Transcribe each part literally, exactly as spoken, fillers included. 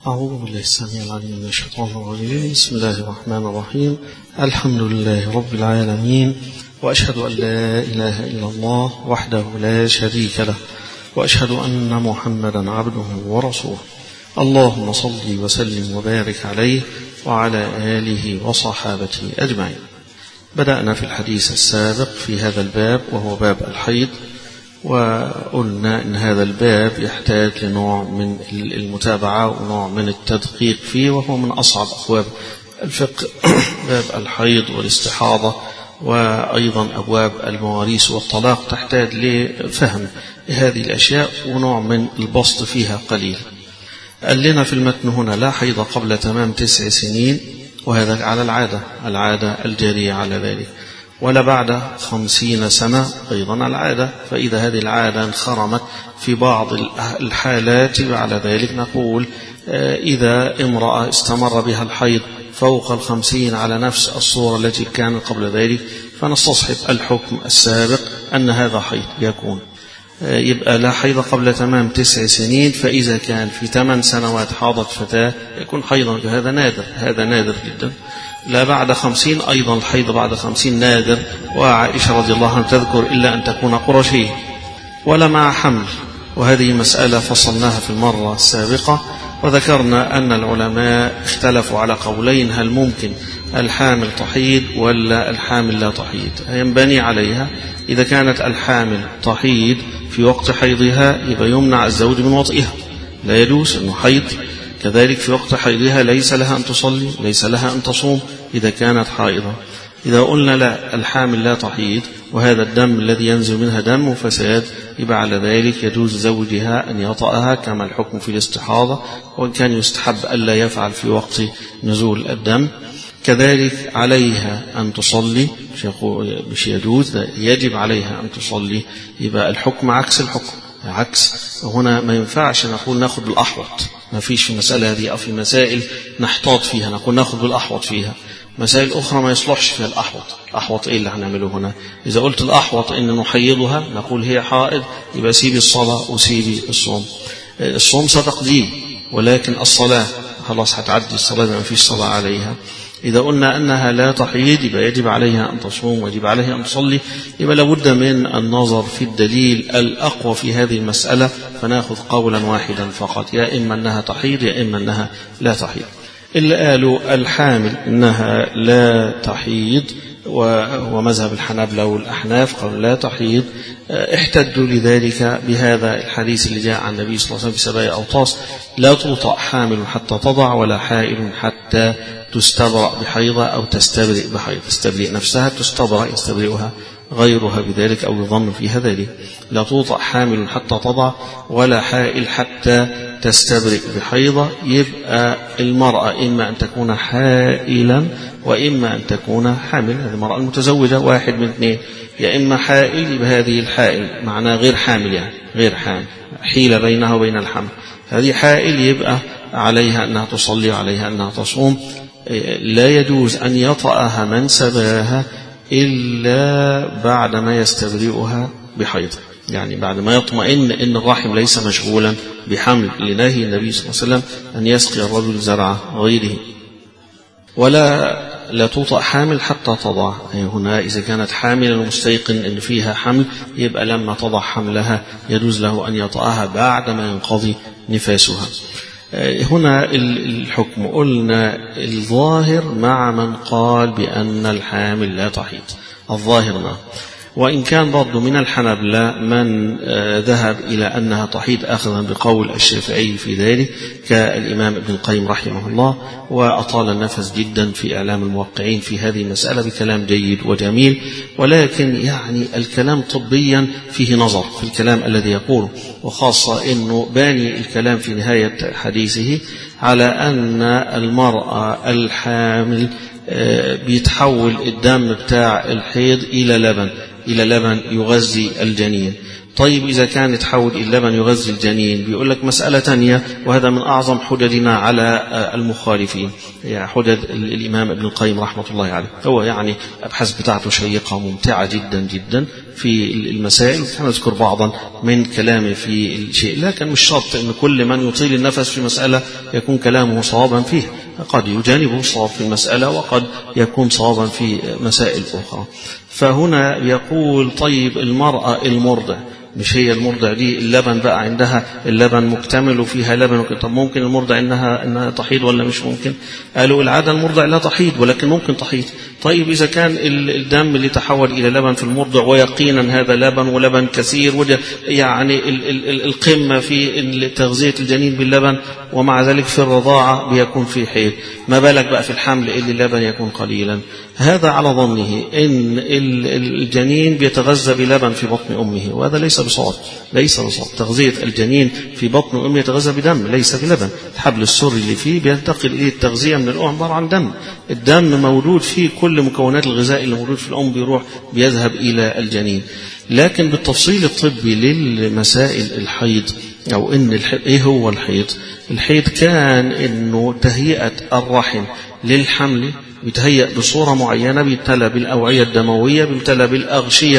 أعوذ بالله السميع العليم من الشيطان الرجيم. بسم الله الرحمن الرحيم. الحمد لله رب العالمين، وأشهد أن لا إله إلا الله وحده لا شريك له، وأشهد أن محمدا عبده ورسوله. اللهم صل وسلم وبارك عليه وعلى آله وصحابته أجمعين. بدأنا في الحديث السابق في هذا الباب وهو باب الحيض، وقلنا إن هذا الباب يحتاج لنوع من المتابعة ونوع من التدقيق فيه، وهو من أصعب أبواب الفقه باب الحيض والاستحاضة، وأيضا أبواب المواريث والطلاق تحتاج لفهم هذه الأشياء ونوع من البسط فيها قليل. قال لنا في المتن هنا: لا حيض قبل تمام تسع سنين، وهذا على العادة العادة الجارية على ذلك، ولا بعد خمسين سنة أيضا العادة. فإذا هذه العادة انخرمت في بعض الحالات بعد ذلك نقول إذا امرأة استمر بها الحيض فوق الخمسين على نفس الصورة التي كانت قبل ذلك، فنستصحب الحكم السابق أن هذا حيض يكون. يبقى لا حيض قبل تمام تسع سنين، فإذا كان في ثمان سنوات حاضت فتاة يكون حيضا، هذا نادر، هذا نادر جدا. لا بعد خمسين أيضا الحيض بعد خمسين نادر، وعائشة رضي الله عنها تذكر إلا أن تكون قرشية. ولا مع حمل، وهذه مسألة فصلناها في المرة السابقة، وذكرنا أن العلماء اختلفوا على قولين: هل ممكن الحامل تحيض ولا الحامل لا تحيض؟ ينبني عليها إذا كانت الحامل تحيض في وقت حيضها يبقى يمنع الزوج من وطئها، لا يجوز أنه حيض. كذلك في وقت حيضها ليس لها أن تصلي، ليس لها أن تصوم إذا كانت حائضة. إذا قلنا لا، الحامل لا تحيض وهذا الدم الذي ينزل منها دم فساد، يبقى على ذلك يجوز زوجها أن يطأها كما الحكم في الاستحاضة، وإن كان يستحب ألا يفعل في وقت نزول الدم. كذلك عليها أن تصلي، مش يجوز، يجب عليها أن تصلي. يبقى الحكم عكس الحكم، عكس. هنا ما ينفعش نقول ناخذ بالأحوط، ما فيش في المسألة هذه، أو في مسائل نحتاط فيها نقول ناخذ بالأحوط فيها. مسائل أخرى ما يصلحش فيها الأحوط. الأحوط إيه اللي هنعمله هنا؟ إذا قلت الأحوط إن نحيضها نقول هي حائض، يبقى سيبي الصلاة وسيبي الصوم. الصوم ستقضيه، ولكن الصلاة خلاص هتعدي الصلاة، ما فيش صلاة عليها. إذا قلنا أنها لا تحيض يبقى يجب عليها أن تصوم ويجب عليها أن تصلي. يبقى لابد من النظر في الدليل الأقوى في هذه المسألة، فنأخذ قولا واحدا فقط، يا إما أنها تحيض يا إما أنها لا تحيض. اللي قالوا الحامل إنها لا تحيض ومذهب الحنابلة والأحناف قالوا لا تحيض، احتجوا لذلك بهذا الحديث اللي جاء عن النبي صلى الله عليه وسلم في سبع أوطاس: لا توطأ حامل حتى تضع، ولا حائل حتى تستبرأ بحيضة أو تستبرئ بحيض. تستبرئ نفسها، تستبرأ يستبرئها غيرها بذلك أو يضم فيها ذلك. لا توطأ حامل حتى تضع، ولا حائل حتى تستبرئ بحيضة. يبقى المرأة إما أن تكون حائلا وإما أن تكون حامل. هذه المرأة المتزوجة واحد من اثنين، يا إما حائل، يبقى هذه الحائل معناه غير حامل، يعني غير حامل، حيلة بينها وبين الحمل. هذه حائل يبقى عليها أنها تصلي وعليها أنها تصوم. لا يجوز أن يطأها من سباها إلا بعد ما يستبرئها بحيض، يعني بعد ما يطمئن أن الرحم ليس مشغولا بحمل، لنهي النبي صلى الله عليه وسلم أن يسقي الرجل زرع غيره. ولا لا توطأ حامل حتى تضع. هنا إذا كانت حاملا ومستيقن أن فيها حمل يبقى لما تضع حملها يجوز له أن يطأها بعد ما ينقضي نفاسها. هنا الحكم قلنا الظاهر مع من قال بأن الحامل لا تحيض، الظاهر معه. وإن كان برضو من الحنابلة من ذهب إلى أنها تحيض أخذا بقول الشافعي في ذلك كالإمام ابن القيم رحمه الله، وأطال النفس جدا في إعلام الموقعين في هذه المسألة بكلام جيد وجميل. ولكن يعني الكلام طبيا فيه نظر في الكلام الذي يقوله، وخاصة أنه باني الكلام في نهاية حديثه على أن المرأة الحامل بيتحول الدم بتاع الحيض إلى لبن، إلى لبن يغذي الجنين. طيب إذا كان يتحول اللبن يغذي الجنين، بيقول لك مسألة تانية، وهذا من أعظم حججنا على المخالفين، يعني حجج الإمام ابن القيم رحمة الله عليه. هو يعني أبحاث بتاعته شيقة ممتعة جدا جدا في المسائل، نذكر بعضا من كلامه في الشيء، لكن مش شرط أن كل من يطيل النفس في مسألة يكون كلامه صوابا فيه، قد يجانبه الصواب في المسألة وقد يكون صوابا في مسائل أخرى. فهنا يقول طيب المرأة المرضع، مش هي المرضع دي اللبن بقى عندها اللبن مكتمل وفيها لبن وكده، طب ممكن المرضع انها انها تحيض ولا مش ممكن؟ قالوا العاده المرضع لا تحيض ولكن ممكن تحيض. طيب اذا كان الدم اللي تحول الى لبن في المرضع ويقينا هذا لبن ولبن كثير وده يعني ال ال ال القمه في تغذيه الجنين باللبن، ومع ذلك في الرضاعه بيكون في حيض، ما بالك بقى في الحمل اللي اللبن يكون قليلا؟ هذا على ظنه ان الجنين بيتغذى بلبن في بطن امه، وهذا ليس بصواب، ليس بصواب. تغذيه الجنين في بطن امه يتغذى بدم ليس بلبن، الحبل السري اللي فيه بينتقل اليه التغذيه من الام عباره عن دم، الدم موجود فيه كل مكونات الغذاء اللي موجود في الام بيروح بيذهب الى الجنين. لكن بالتفصيل الطبي للمسائل الحيض او ان الحيض ايه هو الحيض؟ الحيض كان انه تهيئه الرحم للحمل بيتهيأ بصورة معينة، بيمتلى بالأوعية الدموية، بيمتلى بالأغشية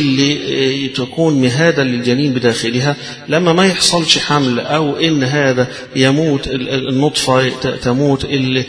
اللي تكون مهادا للجنين بداخلها، لما ما يحصلش حمل أو إن هذا يموت النطفة تموت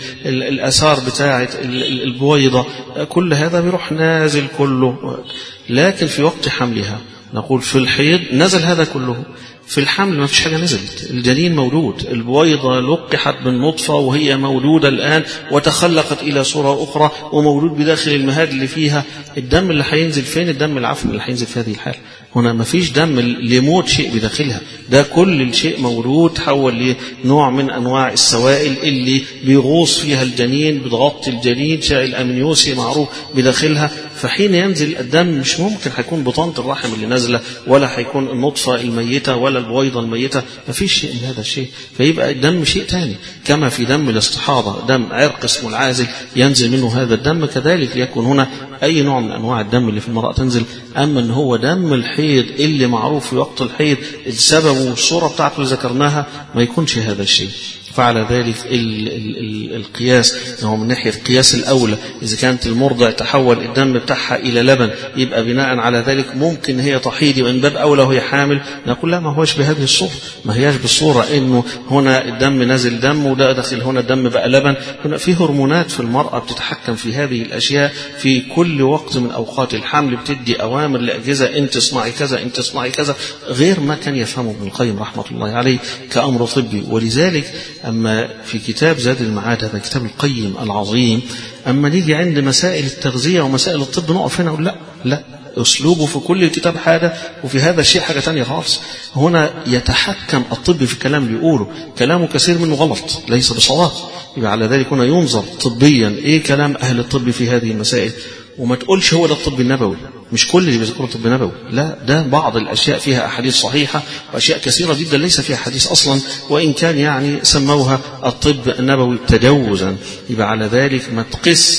الأثار بتاعة البويضة، كل هذا بيروح نازل كله. لكن في وقت حملها نقول في الحيض نزل هذا كله، في الحمل ما فيش حاجة نزلت، الجنين موجود، البويضة لقحت بالنطفة وهي موجودة الآن وتخلقت إلى صورة أخرى وموجود بداخل المهاد اللي فيها. الدم اللي هينزل فين؟ الدم العفن اللي هينزل في هذه الحالة. هنا ما فيش دم لموت شيء بداخلها، ده كل الشيء موجود تحول لنوع من أنواع السوائل اللي بيغوص فيها الجنين، بتغطي الجنين، شائل أمنيوسي معروف بداخلها. فحين ينزل الدم مش ممكن هيكون بطانة الرحم اللي نازلة، ولا هيكون النطفة الميتة ولا البويضة الميتة، ما فيش شيء من هذا الشيء. فيبقى الدم شيء تاني، كما في دم الاستحاضة دم عرق اسمه العازل ينزل منه هذا الدم، كذلك يكون هنا أي نوع من أنواع الدم اللي في المرأة تنزل. أما أن هو دم الحيض اللي معروف في وقت الحيض السبب والصورة بتاعته اللي ذكرناها ما يكونش هذا الشيء. فعلى ذلك ال ال ال القياس هو من ناحية القياس الأولى، إذا كانت المرضع تحول الدم بتاعها إلى لبن يبقى بناء على ذلك ممكن هي تحيض، وإن باب أولى وهي حامل نقول لا، ما هوش بهذه الصورة، ما هياش بالصورة إنه هنا الدم نازل دم وده داخل هنا الدم بقى لبن. هنا في هرمونات في المرأة بتتحكم في هذه الأشياء في كل وقت من أوقات الحمل، بتدي أوامر لأجهزة أنت اصنعي كذا أنت اصنعي كذا، غير ما كان يفهمه ابن القيم رحمة الله عليه كأمر طبي. ولذلك أما في كتاب زاد المعاد، هذا كتاب القيم العظيم، أما نيجي عند مسائل التغذية ومسائل الطب نقف هنا لا لا، أسلوبه في كل الكتاب حاجة وفي هذا الشيء حاجة تانية خالص. هنا يتحكم الطب في الكلام اللي يقوله، كلامه كثير منه غلط ليس بصواب، يبقى على ذلك هنا ينظر طبيا إيه كلام أهل الطب في هذه المسائل. وما تقولش هو ده الطب النبوي، مش كل اللي بيذكره طب نبوي، لا، ده بعض الأشياء فيها أحاديث صحيحة وأشياء كثيرة جدا ليس فيها حديث أصلا، وإن كان يعني سموها الطب النبوي تجوزا. يبقى على ذلك ما تقس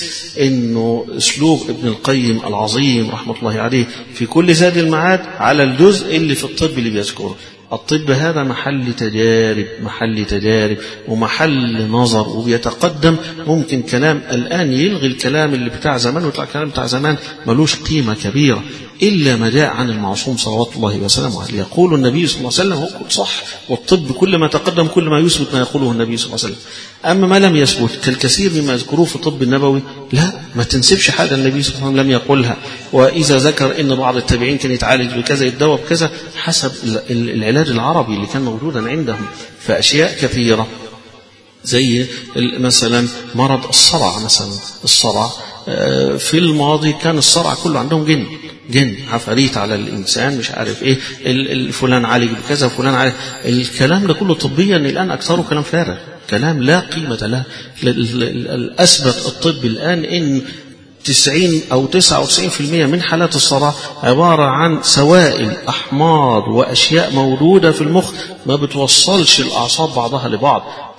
إنه أسلوب ابن القيم العظيم رحمة الله عليه في كل زاد المعاد على الجزء اللي في الطب اللي بيذكره. الطب هذا محل تجارب، محل تجارب ومحل نظر، وبيتقدم. ممكن كلام الآن يلغي الكلام اللي بتاع زمان، ويطلع الكلام بتاع زمان ملوش قيمة كبيرة إلا ما جاء عن المعصوم صلوات الله وسلامه عليه. يقول النبي صلى الله عليه وسلم هو صح، والطب كل ما تقدم كل ما يثبت ما يقوله النبي صلى الله عليه وسلم. أما ما لم يثبت كالكثير مما يذكروه في الطب النبوي، لا، ما تنسبش حاجة النبي صلى الله عليه وسلم لم يقولها. وإذا ذكر إن بعض التابعين كان يتعالج بكذا يتداوى بكذا حسب العلاج العربي اللي كان موجودا عندهم، فأشياء كثيرة زي مثلا مرض الصرع. مثلا الصرع في الماضي كان الصرع كله عندهم جن جن عفاريت على الإنسان، مش عارف إيه، الفلان عالج بكذا وفلان عالج. الكلام ده كله طبيا الآن أكثره كلام فارغ، كلام لا قيمة له. الأثبت الطب الآن إن تسعين أو تسعة وتسعين في المئة من حالات الصرع عبارة عن سوائل أحماض وأشياء موجودة في المخ ما بتوصلش الأعصاب بعضها لبعض،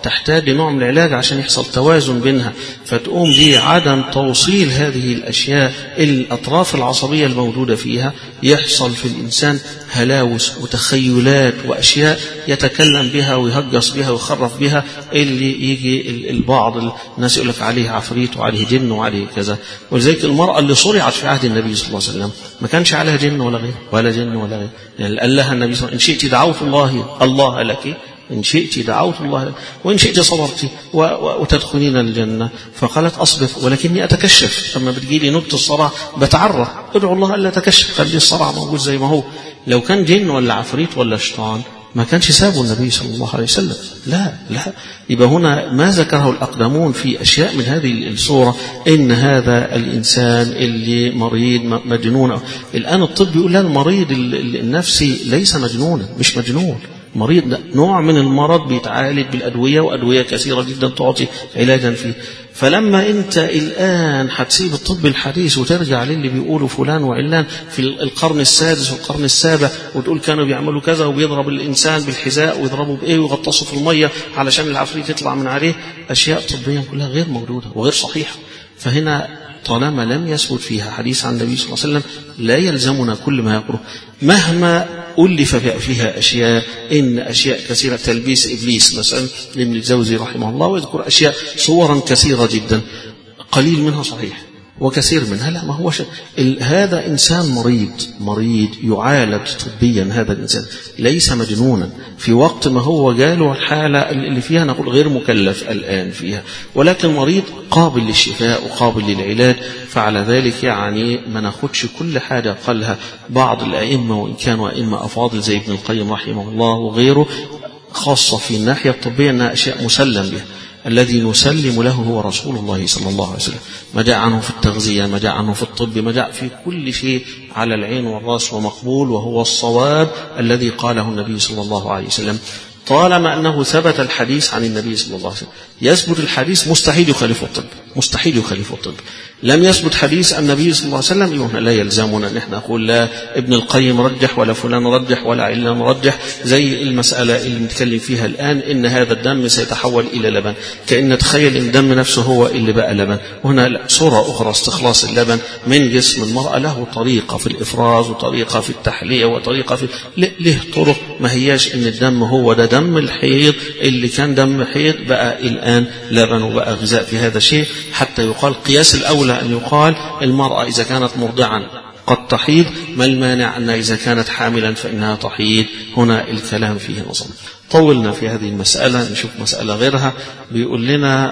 تحتاج لنوع من العلاج عشان يحصل توازن بينها، فتقوم بعدم توصيل هذه الأشياء الأطراف العصبية الموجودة فيها، يحصل في الإنسان هلاوس وتخيلات وأشياء يتكلم بها ويهجص بها ويخرف بها، اللي يجي البعض الناس يقول لك عليه عفريت وعليه جن وعليه كذا. ولذلك المرأة اللي صرعت في عهد النبي صلى الله عليه وسلم ما كانش عليها جن ولا غير ولا جن ولا غير، يعني قال لها النبي صلى الله عليه وسلم: إن شئت دعوت الله الله لك، إن شئت دعوت الله لك، وإن شئت صبرت وتدخلين الجنة. فقالت: أصبر ولكني أتكشف، لما بتجيلي نبت الصرع بتعرى، ادعو الله ألا أتكشف، خلي الصرع موجود زي ما هو. لو كان جن ولا عفريت ولا شيطان ما كانش سابه النبي صلى الله عليه وسلم. لا لا يبقى هنا ما ذكره الأقدمون في أشياء من هذه الصورة، إن هذا الإنسان اللي مريض مجنون. الآن الطب يقول لا، المريض النفسي ليس مجنونا، مش مجنون، مريض نوع من المرض بيتعالج بالأدوية، وأدوية كثيرة جدا تعطي علاجا فيه. فلما أنت الآن هتسيب الطب الحديث وترجع للي بيقولوا فلان وعلان في القرن السادس والقرن السابع، وتقول كانوا بيعملوا كذا وبيضرب الإنسان بالحذاء ويضربوا بإيه ويغطسوا في المية علشان العفريت يطلع من عليه، أشياء طبية كلها غير موجودة وغير صحيحة. فهنا طالما لم يثبت فيها حديث عن النبي صلى الله عليه وسلم لا يلزمنا كل ما يقوله، مهما ألف فيها أشياء، إن أشياء كثيرة تلبيس إبليس مثلا لابن الجوزي رحمه الله، ويذكر أشياء صورا كثيرة جدا، قليل منها صحيح وكثير منها لا. ما هو شيء هذا إنسان مريض مريض يعالج طبيا، هذا الإنسان ليس مجنونا في وقت ما هو جاله الحالة اللي فيها نقول غير مكلف الآن فيها، ولكن مريض قابل للشفاء وقابل للعلاج. فعلى ذلك يعني ما ناخدش كل حاجة قالها بعض الأئمة، وإن كانوا أئمة أفاضل زي ابن القيم رحمه الله وغيره، خاصة في الناحية الطبية أنها أشياء مسلم بها. الذي نسلم له هو رسول الله صلى الله عليه وسلم، ما جاء عنه في التغذية، ما جاء عنه في الطب، ما جاء في كل شيء على العين والرأس ومقبول، وهو الصواب الذي قاله النبي صلى الله عليه وسلم. طالما أنه ثبت الحديث عن النبي صلى الله عليه وسلم، يثبت الحديث مستحيل يخالف الطب، مستحيل يخالف الطب. لم يثبت حديث عن النبي صلى الله عليه وسلم، يبقى لا يلزمنا ان احنا نقول لا ابن القيم رجح ولا فلان رجح ولا علان رجح، زي المسألة اللي بنتكلم فيها الآن، إن هذا الدم سيتحول إلى لبن، كأن تخيل إن الدم نفسه هو اللي بقى لبن. وهنا صورة أخرى، استخلاص اللبن من جسم المرأة له طريقة في الإفراز وطريقة في التحلية وطريقة في له طرق، ما هياش إن الدم هو ده دم الحيض اللي كان دم حيض بقى الآن لبن وبقى غذاء في هذا الشيء، حتى يقال قياس الأولى أن يقال المرأة إذا كانت مرضعا قد تحيض، ما المانع أن إذا كانت حاملا فإنها تحيض. هنا الكلام فيه نظم. طولنا في هذه المسألة، نشوف مسألة غيرها. بيقول لنا: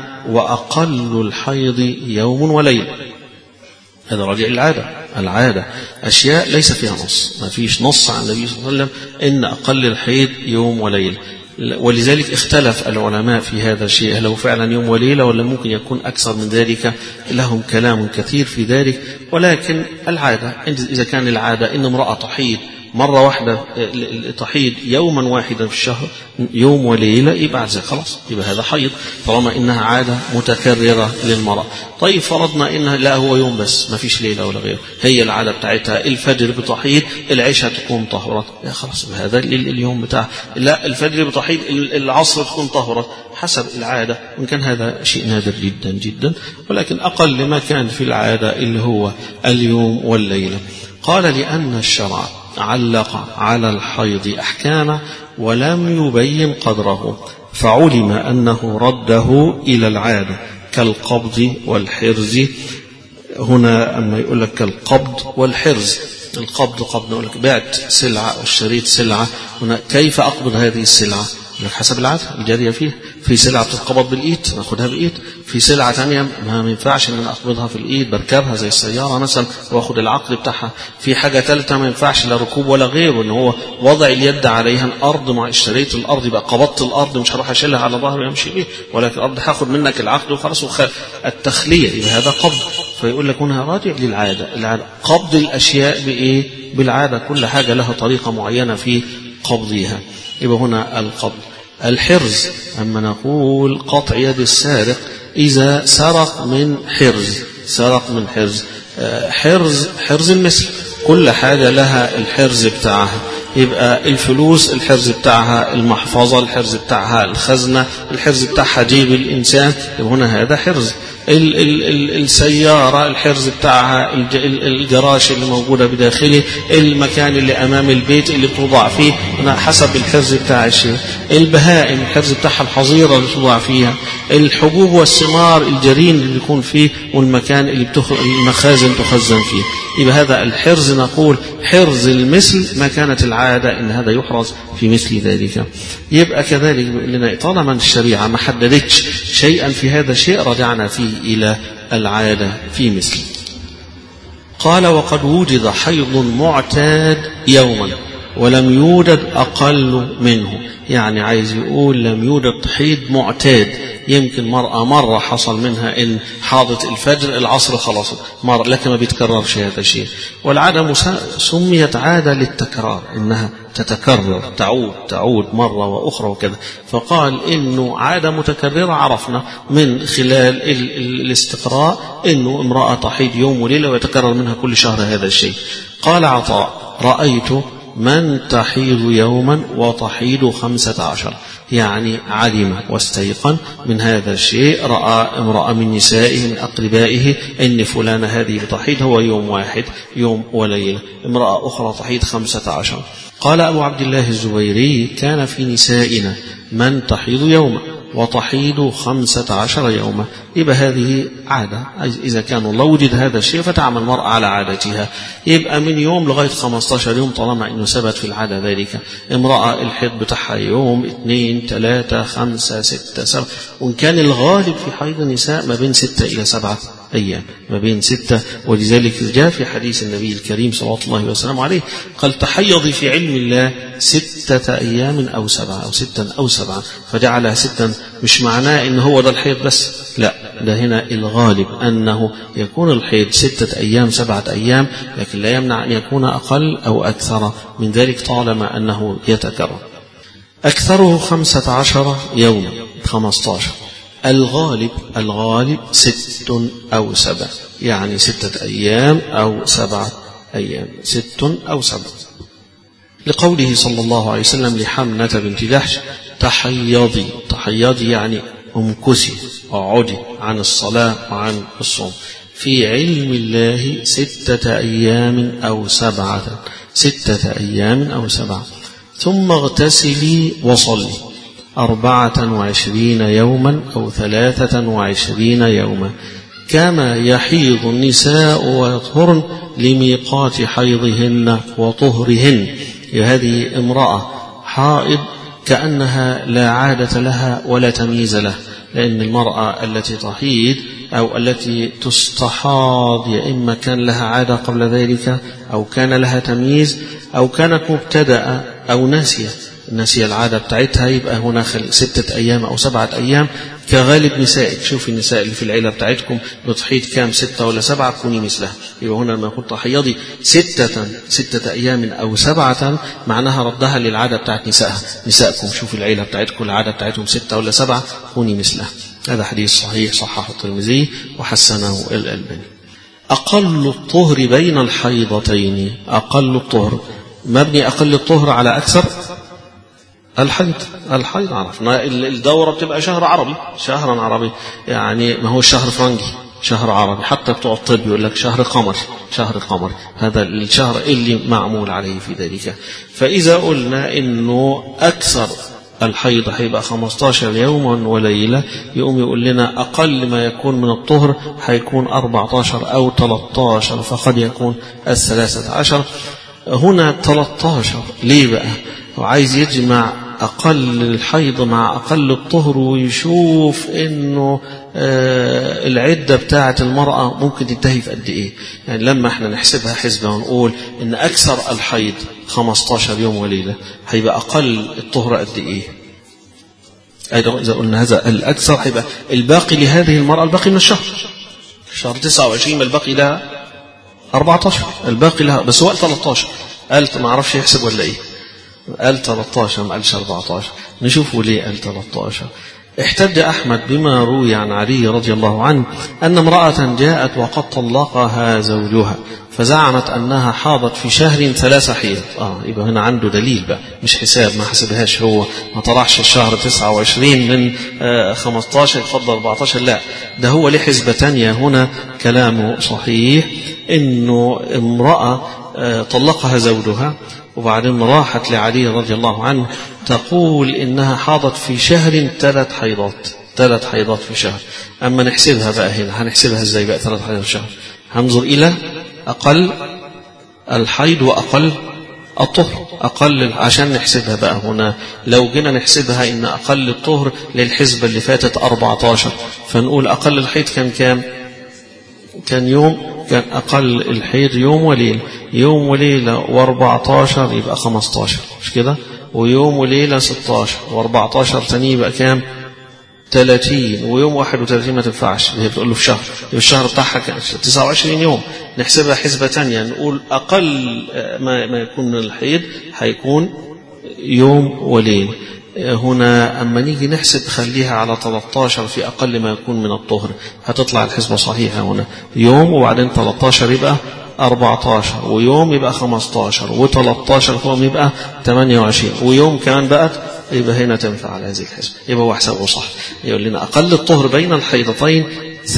وأقل الحيض يوم وليلة. هذا راجع العادة، العادة أشياء ليس فيها نص، ما فيش نص عن النبي صلى الله عليه وسلم إن أقل الحيض يوم وليلة. ولذلك اختلف العلماء في هذا الشيء، هل هو فعلا يوم وليلة ولا ممكن يكون أكثر من ذلك، لهم كلام كثير في ذلك. ولكن العادة، إذا كان العادة إن امرأة تحيض مرة واحدة، تحيض يوما واحدا في الشهر يوم وليلة، يبقى خلاص يبقى هذا حيض، طالما إنها عادة متكررة للمرأة. طيب فرضنا إنها لا هو يوم بس، ما فيش ليلة ولا غيره، هي العادة بتاعتها الفجر بتحيض، العشاء تكون طهرت، يا خلاص هذا اليوم بتاع، لا الفجر بتحيض، العصر تكون طهرت، حسب العادة. وإن كان هذا شيء نادر جدا جدا، ولكن أقل ما كان في العادة اللي هو اليوم والليلة. قال: لأن الشرع علق على الحيض أحكامه ولم يبين قدره، فعلم أنه رده إلى العادة كالقبض والحرز. هنا أما يقول لك كالقبض والحرز، القبض قبض، يقول لك بعت سلعة واشتريت سلعة، هنا كيف أقبض هذه السلعة؟ حسب العادة الجارية فيه. في سلعة بتتقبض بالإيد ناخدها بالإيد، في سلعة ثانية ما ينفعش ان انا اقبضها في الإيد، بركبها زي السيارة مثلا واخد العقد بتاعها. في حاجة ثالثة ما ينفعش لا ركوب ولا غيره، ان هو وضع اليد عليها الأرض، ما اشتريت الأرض يبقى قبضت الأرض، مش هروح اشيلها على ظهري وامشي بيه، ولكن الأرض هاخد منك العقد وخلاص، وخ... التخلية يبقى هذا قبض. فيقول لك هنا راجع للعادة، العادة قبض الأشياء بإيه؟ بالعادة، كل حاجة لها طريقة معينة في قبضها، يبقى هنا القبض. الحرز، أما نقول قطع يد السارق إذا سرق من حرز، سرق من حرز، حرز حرز المثل، كل حاجة لها الحرز بتاعها. يبقى الفلوس الحرز بتاعها المحفظة، الحرز بتاعها الخزنة، الحرز بتاعها جيب الإنسان، يبقى هنا هذا حرز. ال ال ال السيارة الحرز بتاعها الجراش اللي موجودة بداخله، المكان اللي أمام البيت اللي توضع فيه حسب الحرز بتاع الشيء، البهائم الحرز بتاعها الحظيرة اللي توضع فيها، الحبوب والثمار الجرين اللي يكون فيه، والمكان اللي بتخ... المخازن تخزن فيه. يبقى هذا الحرز نقول حرز المثل ما كانت العادة إن هذا يحرز في مثل ذلك. يبقى كذلك لنا طالما الشريعة ما حددتش شيئا في هذا الشيء رجعنا فيه إلى العادة في مثل. قال وقد وجد حيض معتاد يوما ولم يوجد أقل منه، يعني عايز يقول لم يوجد حيض معتاد، يمكن مرأة مرة حصل منها إن حاضت الفجر العصر خلاص مرة، لكن ما بيتكررش هذا الشيء. والعادة سميت عادة للتكرار، إنها تتكرر تعود تعود مرة وأخرى وكذا، فقال إنه عادة متكررة عرفنا من خلال الاستقراء إنه امرأة تحيض يوم وليلة ويتكرر منها كل شهر هذا الشيء. قال عطاء رأيت من تحيض يوما وتحيض خمسة عشر، يعني علم واستيقن من هذا الشيء، رأى امرأة من نسائه من أقربائه إن فلانة هذه بتحيض هو يوم واحد يوم وليلة، امرأة أخرى تحيض خمسة عشر. قال أبو عبد الله الزبيري كان في نسائنا من تحيض يوما وتحيض خمسة عشر يوما. يبقى هذه عادة، إذا كان الله وجد هذا الشيء فتعمل المرأة على عادتها، يبقى من يوم لغاية خمسة عشر يوم طالما إنه ثبت في العادة ذلك. امرأة الحيض بتاعها يوم اثنين ثلاثة خمسة ستة سبعة، وإن كان الغالب في حيض النساء ما بين ستة إلى سبعة أيام، ما بين ستة. ولذلك جاء في حديث النبي الكريم صلى الله عليه وسلم عليه قال تحيضي في علم الله ستة أيام أو سبعة أو ستا أو سبعة، فجعلها ستا، مش معناه إن هو ده الحيض بس، لا، ده هنا الغالب أنه يكون الحيض ستة أيام سبعة أيام، لكن لا يمنع أن يكون أقل أو أكثر من ذلك طالما أنه يتكرر. أكثره خمسة عشر يوما خمسة عشر، الغالب الغالب ست أو سبع، يعني ستة أيام أو سبعة أيام، ست أو سبع، لقوله صلى الله عليه وسلم لحمنة بنت جحش تحيضي، تحيضي يعني امكسي اقعدي عن الصلاة وعن الصوم، في علم الله ستة أيام أو سبعة، ستة أيام أو سبعة، ثم اغتسلي وصلي أربعة وعشرين يوما أو ثلاثة وعشرين يوما، كما يحيض النساء ويطهرن لميقات حيضهن وطهرهن. هذه امرأة حائض كأنها لا عادة لها ولا تمييز له، لأن المرأة التي تحيض أو التي تستحاض يا إما كان لها عادة قبل ذلك أو كان لها تمييز أو كانت مبتدأة أو ناسية ناسية العادة بتاعتها، يبقى هنا ستة أيام أو سبعة أيام كغالب نسائك. شوفي النساء اللي في العيلة بتاعتكم بتحيض كام، ستة ولا سبعة، كوني مثلها. يبقى هنا لما يقول تحيضي ستة ستة أيام أو سبعة معناها ردها للعادة بتاعت نسائها، نسائكم شوفي العيلة بتاعتكم العادة بتاعتهم ستة ولا سبعة، كوني مثلها. هذا حديث صحيح صححه الترمذي وحسنه الألباني. أقل الطهر بين الحيضتين، أقل الطهر مبني أقل الطهر على أكثر الحيض. الحيض عرفنا الدورة بتبقى شهر عربي، شهرا عربي، يعني ما هو الشهر فرنجي، شهر عربي. حتى بتوع الطب يقول لك شهر قمر، شهر قمر، هذا الشهر اللي معمول عليه في ذلك. فإذا قلنا إنه أكثر الحيض هيبقى خمسة عشر يوما وليلة، يقوم يقول لنا أقل ما يكون من الطهر هيكون أربعة عشر أو ثلاثة عشر، فقد يكون الثلاثة عشر. هنا ثلاثة عشر ليه بقى؟ وعايز يجمع أقل الحيض مع أقل الطهر ويشوف إنه آه العدة بتاعة المرأة ممكن تنتهي في قد إيه. يعني لما احنا نحسبها حسبة ونقول إن أكثر الحيض خمسة عشر يوم وليلة، هيبقى أقل الطهر قد إيه؟ أيضا إذا قلنا هذا الأكثر هيبقى الباقي لهذه المرأة الباقي من الشهر، شهر تسعة وعشرين الباقي لها أربعة عشر، الباقي لها بس وقت ثلاثة عشر، قالت ما عرفش يحسب ولا إيه، قال ثلاثة عشر ما قالش أربعة عشر. نشوفوا ليه قال ثلاثة عشر. احتج أحمد بما روي عن علي رضي الله عنه أن امرأة جاءت وقد طلقها زوجها فزعمت أنها حاضت في شهر ثلاث حيض. آه يبقى هنا عنده دليل بقى، مش حساب، ما حسبهاش هو، ما طرحش الشهر تسعة وعشرين من آه خمستاشر يفضل أربعتاشر، لا ده هو ليه حسبة تانية. هنا كلامه صحيح، إنه امرأة آه طلقها زوجها وبعدين راحت لعلي رضي الله عنه تقول إنها حاضت في شهر ثلاث حيضات، ثلاث حيضات في شهر. أما نحسبها بقى هنا، هنحسبها إزاي بقى ثلاث حيضات في شهر؟ هننظر إلى أقل الحيض وأقل الطهر، أقل عشان نحسبها بقى. هنا لو جينا نحسبها إن أقل الطهر للحسبة اللي فاتت أربعتاشر، فنقول أقل الحيض كان كام؟ كان يوم، كان أقل الحيض يوم وليلة، يوم وليلة وأربعتاشر يبقى خمستاشر، مش كده؟ ويوم وليلة ستاشر وأربعتاشر تاني يبقى كام؟ ثلاثين، ويوم واحد وثلاثين ما تنفعش، هي بتقول له في شهر، الشهر بتاعها كان تسعة وعشرين يوم. نحسبها حسبة تانية، نقول أقل ما, ما يكون من الحيض هيكون يوم وليلة. هنا أما نيجي نحسب خليها على ثلاثة عشر في أقل ما يكون من الطهر، هتطلع الحسبة صحيحة. هنا يوم وبعدين ثلاثة عشر يبقى أربعتاشر، ويوم يبقى خمستاشر، وثلاثة عشر يبقى ثمانية وعشرين، ويوم كمان بقت، يبقى هنا تنفع على هذه الحسبة. يبقى هو حسابه صح، يقول لنا أقل الطهر بين الحيضتين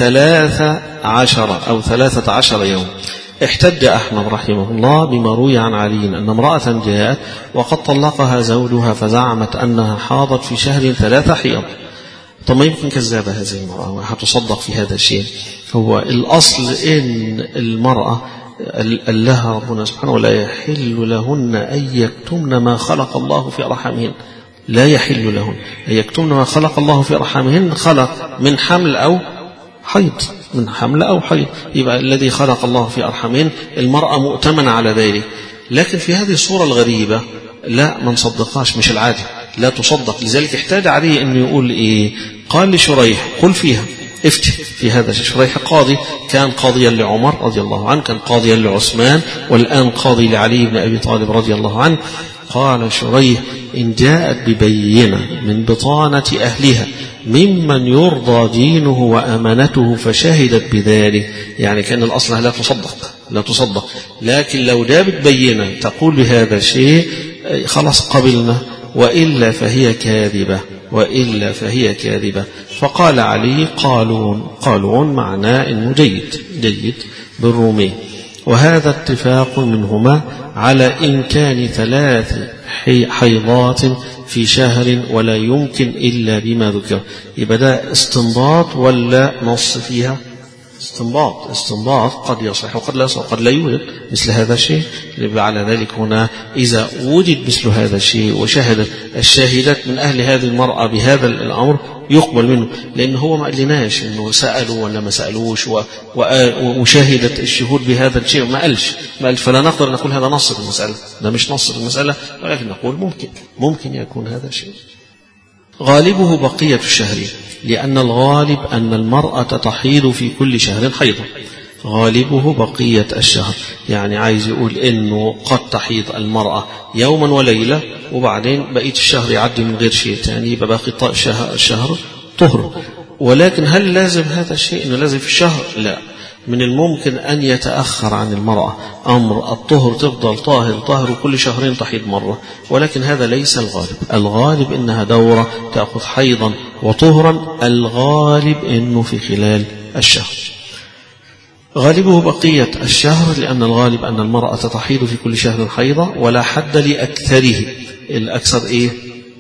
ثلاثة عشر أو ثلاثة عشر يوم. احتج أحمد رحمه الله بما روي عن علي أن امرأة جاءت وقد طلقها زوجها فزعمت أنها حاضت في شهر ثلاث حيض. طب ما يمكن كذابة هذه المرأة، هتصدق في هذا الشيء. هو الأصل إن المرأة قال لها ربنا سبحانه ولا يحل لهن أن يكتمن ما خلق الله في أرحامهن، لا يحل لهن أن يكتمن ما خلق الله في أرحامهن، خلق من حمل أو حيض، من حمل أو حيض، يبقى الذي خلق الله في أرحامهن المرأة مؤتمنة على ذلك. لكن في هذه الصورة الغريبة لا ما نصدقهاش، مش العادة، لا تصدق. لذلك احتاج عليه أن يقول إيه؟ قال لشريح قل فيها افتي في هذا. شريح قاضي، كان قاضيا لعمر رضي الله عنه، كان قاضيا لعثمان، والآن قاضي لعلي بن أبي طالب رضي الله عنه. قال شريح إن جاءت ببينة من بطانة أهلها ممن يرضى دينه وأمانته فشهدت بذلك، يعني كان الأصل لا تصدق، لا تصدق، لكن لو جابت بينة تقول بهذا الشيء خلاص قبلنا، وإلا فهي كاذبة، وإلا فهي كاذبة. فقال علي قالون، قالون معناه إنه جيد، جيد بالرومي. وهذا اتفاق منهما على إمكان ثلاث حيضات في شهر ولا يمكن إلا بما ذكر. يبقى ده استنباط ولا نص فيها؟ استنباط، استنباط قد يصح وقد لا يصح، قد لا يوجد مثل هذا الشيء. على ذلك هنا إذا وجد مثل هذا الشيء وشهد الشاهدات من أهل هذه المرأة بهذا الأمر يقبل منه، لأن هو ما قالناش إنه سألوا ولا ما سألوش وشاهدت الشهود بهذا الشيء، ما قالش ما قالش فلا نقدر نقول هذا نص في المسألة، ده مش نص في المسألة، ولكن نقول ممكن ممكن يكون هذا الشيء. غالبه بقية الشهر، لأن الغالب أن المرأة تحيض في كل شهر حيضا. غالبه بقية الشهر، يعني عايز يقول إنه قد تحيض المرأة يوما وليلة وبعدين بقية الشهر يعدي من غير شيء ثاني، يبقى باقي الشهر طهر. ولكن هل لازم هذا الشيء إنه لازم في الشهر؟ لا، من الممكن أن يتأخر عن المرأة أمر الطهر، تفضل طاهر طاهر كل شهرين تحيض مرة، ولكن هذا ليس الغالب. الغالب إنها دورة تأخذ حيضا وطهرا، الغالب إنه في خلال الشهر. غالبه بقية الشهر، لأن الغالب أن المرأة تحيض في كل شهر حيضة ولا حد لأكثره. الأكثر إيه؟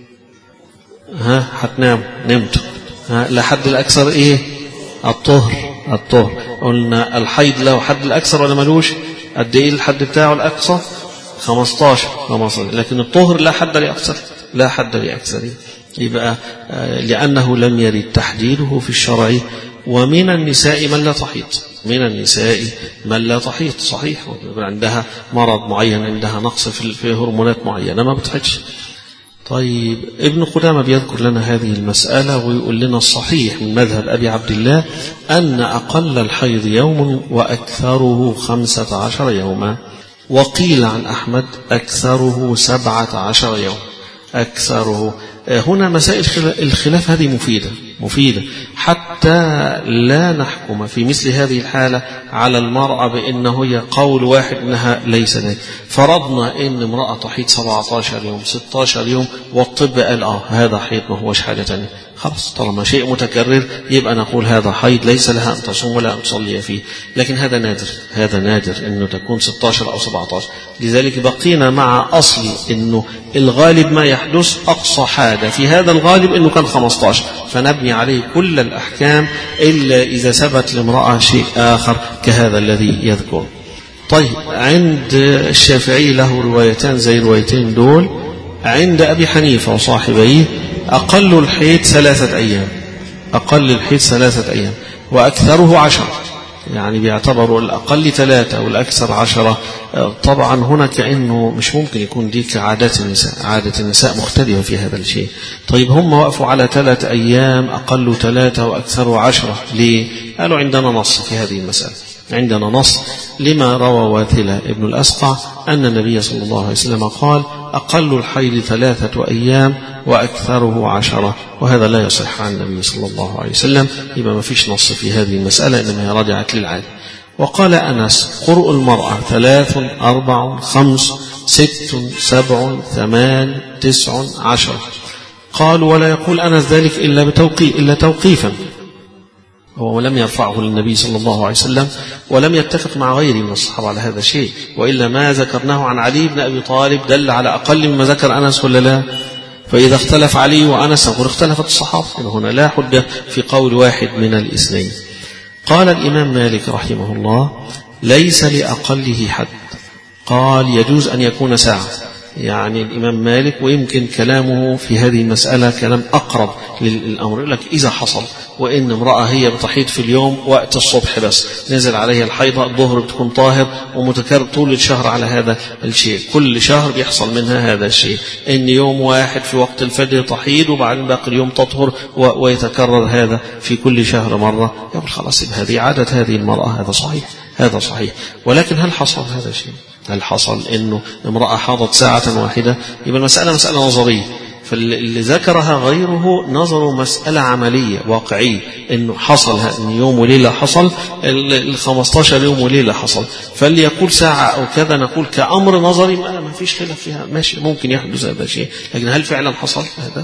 ها هتنام نمت، ها لا حد الأكثر إيه؟ الطهر. الطهر قلنا الحيض له حد الأكثر ولا ملوش؟ قد إيه الحد بتاعه الأقصى؟ خمستاشر، لكن الطهر لا حد لأكثر، لا حد لأكثره. يبقى لأنه لم يرد تحديده في الشرع. ومن النساء من لا تحيض، من النساء من لا تحيض، صحيح عندها مرض معين، عندها نقص في هرمونات معينة ما بتحيضش. طيب ابن قدامة بيذكر لنا هذه المسألة ويقول لنا الصحيح من مذهب أبي عبد الله أن أقل الحيض يوم وأكثره خمسة عشر يوما. وقيل عن أحمد أكثره سبعة عشر يوم، أكثره هنا مسائل الخلاف هذه مفيدة مفيدة حتى لا نحكم في مثل هذه الحالة على المرأة بأنه هي قول واحد إنها ليس ذلك. فرضنا إن امرأة تحيض سبعة عشر يوم ستة عشر يوم والطب قال آه هذا حيض ما هوش حاجة تانية، خلاص طالما شيء متكرر يبقى نقول هذا حيض ليس لها أن تصوم ولا أن تصلي فيه. لكن هذا نادر هذا نادر إنه تكون ستة عشر أو سبعة عشر. لذلك بقينا مع أصل إنه الغالب ما يحدث أقصى حاجة في هذا الغالب إنه كان خمسة عشر، فنبني عليه كل الأحكام إلا إذا ثبت لامرأة شيء آخر كهذا الذي يذكر. طيب عند الشافعي له روايتان زي الروايتين دول. عند أبي حنيفة وصاحبيه أقل الحيض ثلاثة أيام أقل الحيض ثلاثة أيام وأكثره عشرة، يعني بيعتبروا الأقل ثلاثة والأكثر عشرة. طبعا هنا كأنه مش ممكن يكون دي كعادات النساء، عادة النساء مختلفة في هذا الشيء. طيب هم وقفوا على ثلاثة أيام أقل ثلاثة وأكثر عشرة ليه؟ قالوا عندنا نص في هذه المسألة، عندنا نص لما روى واثلة ابن الأسقع أن النبي صلى الله عليه وسلم قال أقل الحيض ثلاثة أيام وأكثره عشرة، وهذا لا يصح عن النبي صلى الله عليه وسلم. يبقى ما فيش نص في هذه المسألة إنما هي رجعت للعادة. وقال أنس قرء المرأة ثلاث أربع خمس ست سبع ثمان تسع عشر. قال ولا يقول أنس ذلك إلا بتوقيف إلا توقيفا، هو لم يرفعه للنبي صلى الله عليه وسلم ولم يتفق مع غيره من الصحابة على هذا الشيء، وإلا ما ذكرناه عن علي بن أبي طالب دل على أقل مما ذكر أنس ولا لا؟ فإذا اختلف علي وأنس نقول اختلفت الصحابة، هنا لا حجة في قول واحد من الاثنين. قال الإمام مالك رحمه الله ليس لأقله حد، قال يجوز أن يكون ساعة. يعني الإمام مالك ويمكن كلامه في هذه المسألة كلام أقرب للأمر، يقول لك إذا حصل وإن امرأة هي بتحيض في اليوم وقت الصبح بس نزل عليها الحيضة الظهر بتكون طاهر ومتكرر طول الشهر على هذا الشيء، كل شهر بيحصل منها هذا الشيء، إن يوم واحد في وقت الفجر تحيض وبعدين باقي اليوم تطهر ويتكرر هذا في كل شهر مرة، يقول خلاص هذه عادة هذه المرأة. هذا صحيح هذا صحيح. ولكن هل حصل هذا الشيء؟ هل حصل إنه امرأة حاضت ساعة واحدة؟ يبقى المسألة مسألة نظرية، فاللي ذكرها غيره نظروا مسألة عملية واقعية، إنه حصل إن يوم وليلة حصل الخمستاشر يوم وليلة حصل، فاللي يقول ساعة أو كذا نقول كأمر نظري ما فيش خلاف فيها، ماشي ممكن يحدث هذا الشيء، لكن هل فعلا حصل هذا؟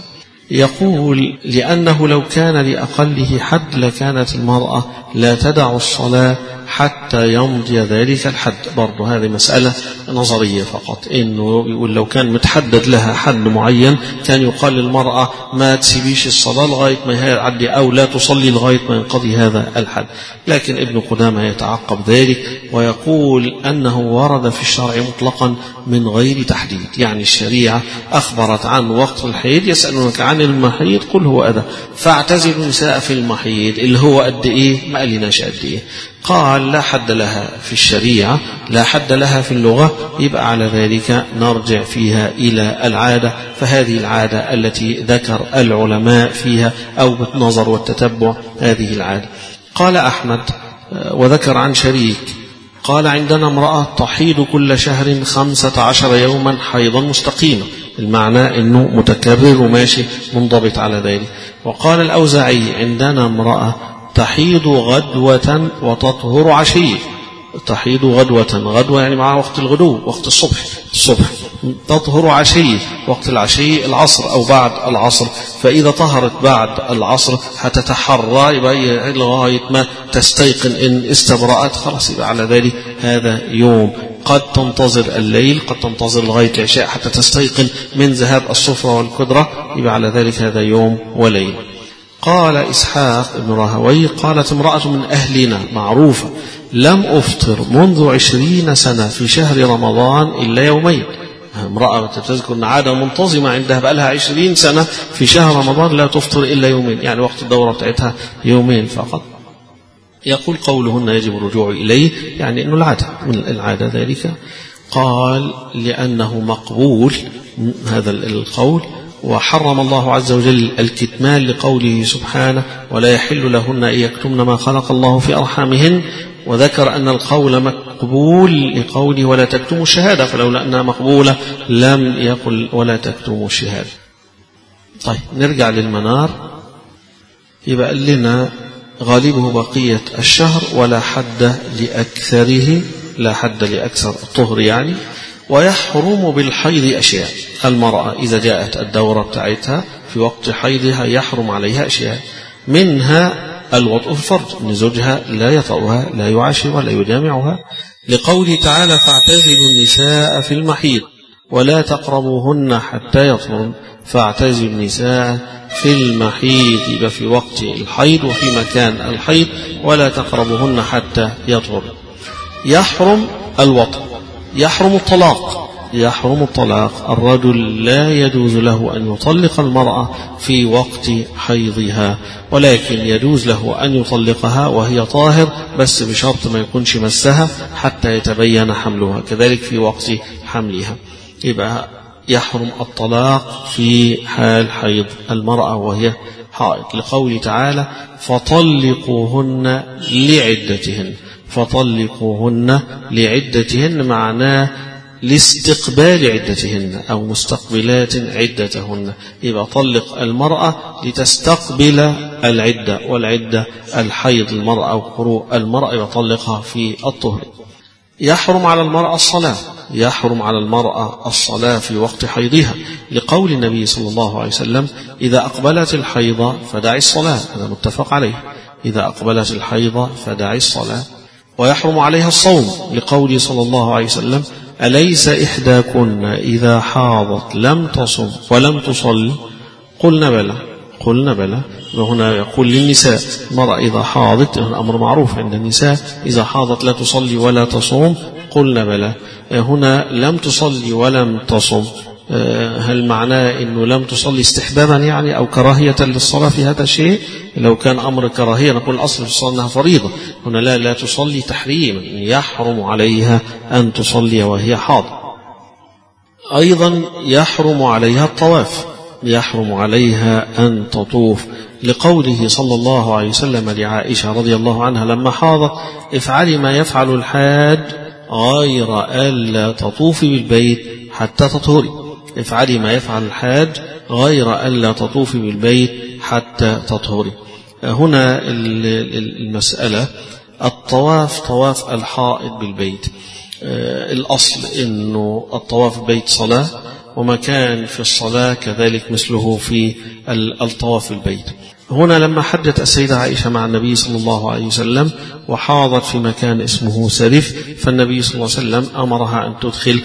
يقول لأنه لو كان لأقله حد لكانت المرأة لا تدع الصلاة حتى يمضي ذلك الحد. برضو هذه مسألة نظرية فقط، إنه يقول لو كان متحدد لها حد معين كان يقال للمرأة ما تسيبيش الصلاة لغاية ما يعدي أو لا تصلي لغاية ما ينقضي هذا الحد. لكن ابن قدامة يتعقب ذلك ويقول أنه ورد في الشرع مطلقا من غير تحديد، يعني الشريعة أخبرت عن وقت الحيض، يسألونك عن المحيض قل هو أذى فاعتزلوا النساء في المحيض اللي هو قد إيه؟ ما قالناش قد إيه. قال لا حد لها في الشريعة لا حد لها في اللغة، يبقى على ذلك نرجع فيها إلى العادة، فهذه العادة التي ذكر العلماء فيها أو بالنظر والتتبع هذه العادة. قال أحمد وذكر عن شريك قال عندنا امرأة تحيض كل شهر خمسة عشر يوما حيضا مستقيما، المعنى أنه متكرر وماشي منضبط على ذلك. وقال الأوزاعي عندنا امرأة تحيض غدوة وتطهر عشية، تحيض غدوة غدوة يعني مع وقت الغدو وقت الصبح الصبح تطهر عشية وقت العشي العصر أو بعد العصر، فإذا طهرت بعد العصر هتتحرى يبقى لغاية ما تستيقن إن استبرأت خلاص، يبقى على ذلك هذا يوم. قد تنتظر الليل قد تنتظر لغاية العشاء حتى تستيقن من ذهاب الصفرة والكدرة، يبقى على ذلك هذا يوم وليل. قال إسحاق بن راهوي قالت امرأة من أهلنا معروفة لم أفطر منذ عشرين سنة في شهر رمضان إلا يومين. امرأة تذكر أن عادة منتظمة عندها بقى لها عشرين سنة في شهر رمضان لا تفطر إلا يومين، يعني وقت الدورة بتاعتها يومين فقط. يقول قولهن يجب الرجوع إليه يعني أنه العادة من العادة ذلك. قال لأنه مقبول هذا القول، وحرم الله عز وجل الكتمان لقوله سبحانه ولا يحل لهن أن يكتمن ما خلق الله في أرحامهن، وذكر أن القول مقبول لقوله ولا تكتموا الشهادة، فلولا أنها مقبولة لم يقل ولا تكتموا الشهادة. طيب نرجع للمنار. يبقى قال لنا غالبه بقية الشهر ولا حد لأكثره، لا حد لأكثر الطهر يعني. ويحرم بالحيض أشياء، المرأة إذا جاءت الدورة بتاعتها في وقت حيضها يحرم عليها أشياء، منها الوطء في الفرج، إن زوجها لا يطأها لا يعاشرها لا يجامعها، لقوله تعالى فاعتزلوا النساء في المحيض ولا تقربوهن حتى يطهرن، فاعتزلوا النساء في المحيض يبقى في وقت الحيض وفي مكان الحيض، ولا تقربوهن حتى يطهرن. يحرم الوطء، يحرم الطلاق، يحرم الطلاق، الرجل لا يجوز له أن يطلق المرأة في وقت حيضها، ولكن يجوز له أن يطلقها وهي طاهر، بس بشرط ما يكونش مسها حتى يتبين حملها، كذلك في وقت حملها. يبقى يحرم الطلاق في حال حيض المرأة وهي حائض، لقوله تعالى فطلقوهن لعدتهن، فطلقوهن لعدتهن معناه لاستقبال عدتهن أو مستقبلات عدتهن، يبقى طلق المرأة لتستقبل العدة، والعدة الحيض المرأة أو قروء المرأة يطلقها في الطهر. يحرم على المرأة الصلاة، يحرم على المرأة الصلاة في وقت حيضها، لقول النبي صلى الله عليه وسلم إذا أقبلت الحيضة فدعي الصلاة، هذا متفق عليه، إذا أقبلت الحيضة فدعي الصلاة. ويحرم عليها الصوم، لقول صلى الله عليه وسلم أليس إحداكن إذا حاضت لم تصم ولم تصل؟ قلنا بلى، قلنا بلى. وهنا يقول للنساء المرأة إذا حاضت، أمر معروف عند النساء، إذا حاضت لا تصلي ولا تصوم، قلنا بلى. هنا لم تصلي ولم تصم، هل معناه أنه لم تصلي استحبابا يعني أو كراهية للصلاة في هذا الشيء؟ لو كان أمر كراهية نقول الأصل في الصلاة أنها فريضة، هنا لا لا تصلي تحريما، يحرم عليها أن تصلي وهي حاضر. أيضا يحرم عليها الطواف، يحرم عليها أن تطوف، لقوله صلى الله عليه وسلم لعائشة رضي الله عنها لما حاضت افعلي ما يفعل الحاج غير ألا تطوفي بالبيت حتى تطهري، افعلي ما يفعل الحاج غير ألا تطوفي بالبيت حتى تطهري. هنا المسألة الطواف، طواف الحائض بالبيت، الأصل أنه الطواف بالبيت صلاة، وما كان في الصلاة كذلك مثله في الطواف بالبيت. هنا لما حجت السيدة عائشة مع النبي صلى الله عليه وسلم وحاضت في مكان اسمه سرف، فالنبي صلى الله عليه وسلم أمرها أن تدخل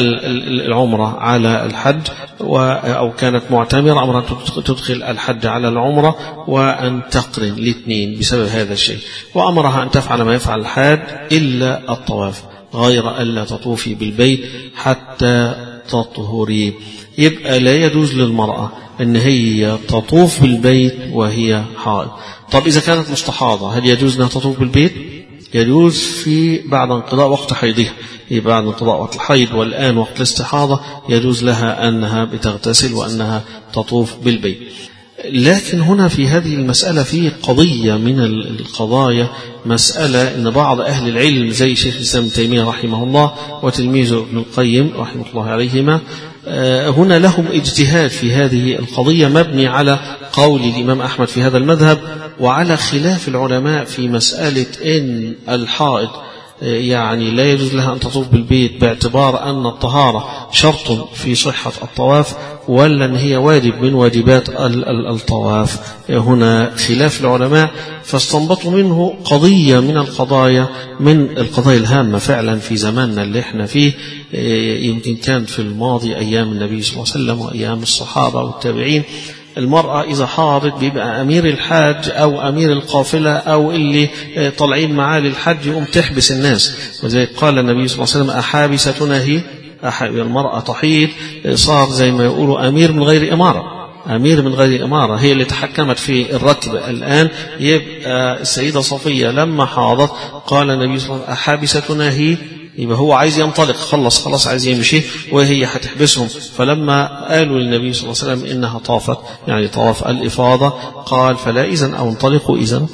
العمرة على الحج، أو كانت معتمرة أمرها أن تدخل الحج على العمرة وأن تقرن الاثنين بسبب هذا الشيء، وأمرها أن تفعل ما يفعل الحاج إلا الطواف غير ألا تطوفي بالبيت حتى تطهري. يبقى لا يجوز للمرأة أن هي تطوف بالبيت وهي حائض. طب إذا كانت مستحاضة هل يجوز أنها تطوف بالبيت؟ يجوز في بعد انقضاء وقت حيضها، بعد انقضاء وقت الحيض والآن وقت الاستحاضة يجوز لها أنها بتغتسل وأنها تطوف بالبيت. لكن هنا في هذه المسألة في قضية من القضايا، مسألة أن بعض أهل العلم زي شيخ الإسلام ابن تيمية رحمه الله وتلميذه ابن القيم رحمه الله عليهما، هنا لهم اجتهاد في هذه القضية مبني على قول الإمام أحمد في هذا المذهب، وعلى خلاف العلماء في مسألة أن الحائض يعني لا يجوز لها أن تطوف بالبيت باعتبار أن الطهارة شرط في صحة الطواف، ولا أن هي واجب من واجبات الطواف. هنا خلاف العلماء، فاستنبطوا منه قضية من القضايا من القضايا الهامة فعلا في زماننا اللي احنا فيه، يمكن كان في الماضي أيام النبي صلى الله عليه وسلم وأيام الصحابة والتابعين. المرأة إذا حاضت بيبقى أمير الحاج أو أمير القافلة أو اللي طالعين معاه للحج يقوم تحبس الناس، وزي قال النبي صلى الله عليه وسلم أحابستنا هي، المرأة تحيض صار زي ما يقولوا أمير من غير إمارة، أمير من غير إمارة، هي اللي تحكمت في الركب الآن. يبقى السيدة صفية لما حاضت قال النبي صلى الله عليه وسلم أحابستنا هي، يبقى هو عايز ينطلق، خلص خلاص عايز يمشي وهي هتحبسهم. فلما قالوا للنبي صلى الله عليه وسلم إنها طافت يعني طواف الإفاضة قال فلا إذن أو انطلقوا إذن.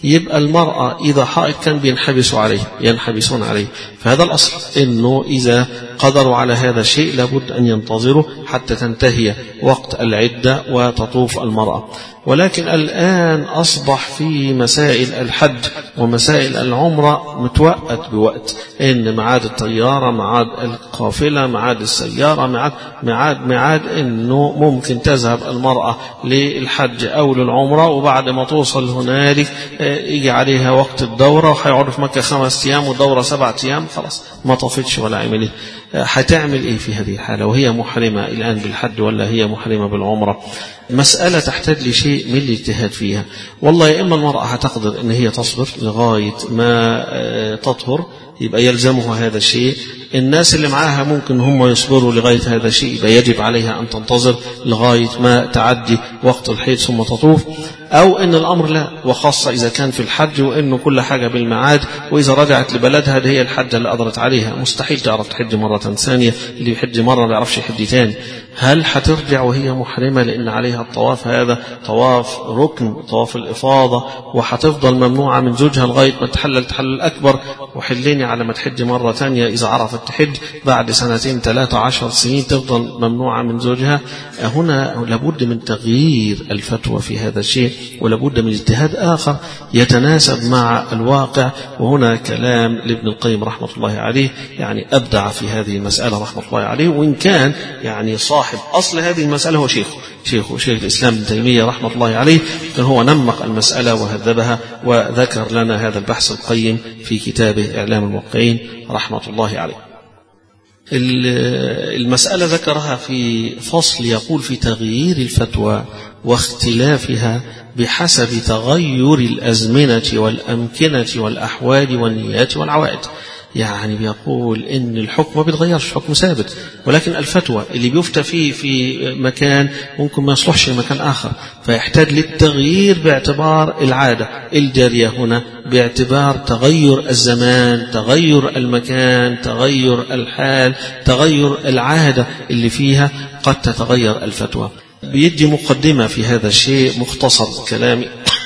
يبقى المرأة إذا حائض كان بينحبسوا عليه ينحبسون عليه. فهذا الأصل إنه إذا قدروا على هذا الشيء لابد أن ينتظروا حتى تنتهي وقت العدة وتطوف المرأة. ولكن الآن أصبح في مسائل الحج ومسائل العمرة متوقت بوقت، إن معاد الطيارة، معاد القافلة، معاد السيارة، معاد معاد معاد إنه ممكن تذهب المرأة للحج أو للعمرة، وبعد ما توصل هنالك يجي عليها وقت الدورة وهيقعدوا في مكة خمس أيام ودورة سبعة أيام، خلاص ما طفتش ولا عملت. هتعمل إيه في هذه الحالة وهي محرمة الآن بالحج ولا هي محرمة بالعمرة؟ مسألة تحتاج لشيء من الاجتهاد فيها. والله يا إما المرأة هتقدر أن هي تصبر لغاية ما تطهر يبقى يلزمها هذا الشيء. الناس اللي معاها ممكن هم يصبروا لغاية هذا الشيء، يبقى يجب عليها أن تنتظر لغاية ما تعدي وقت الحيض ثم تطوف. أو أن الأمر لا، وخاصة إذا كان في الحج وأنه كل حاجة بالمعاد، وإذا رجعت لبلدها هي الحجة اللي قدرت عليها، مستحيل تعرف تحج مرة ثانية. اللي يحج مرة ما يعرفش يحج تاني. هل هترجع وهي محرمة لأن عليها الطواف؟ هذا طواف ركن، طواف الإفاضة، وهتفضل ممنوعة من زوجها لغاية ما تحلل تحلل أكبر، وحليني على ما تحج مرة ثانية إذا عرفت تحج بعد سنتين ثلاثة عشر سنين تفضل ممنوعة من زوجها. هنا لابد من تغيير الفتوى في هذا الشيء، ولابد من اجتهاد آخر يتناسب مع الواقع. وهنا كلام لابن القيم رحمة الله عليه، يعني أبدع في هذه المسألة رحمة الله عليه، وإن كان يعني صاحب أصل هذه المسألة هو شيخه شيخه شيخ الإسلام ابن تيمية رحمة الله عليه، كان هو نمق المسألة وهذبها وذكر لنا هذا البحث القيم في كتابه إعلام الموقعين رحمة الله عليه. المسألة ذكرها في فصل يقول في تغيير الفتوى واختلافها بحسب تغير الأزمنة والأمكنة والأحوال والنيات والعوائد. يعني بيقول إن الحكم ما بيتغيرش، حكم ثابت، ولكن الفتوى اللي بيفتى فيه في مكان ممكن ما يصلحش لمكان آخر، فيحتاج للتغيير باعتبار العادة الجارية هنا، باعتبار تغير الزمان، تغير المكان، تغير الحال، تغير العادة اللي فيها قد تتغير الفتوى. بيدي مقدمة في هذا الشيء مختصر كلامي.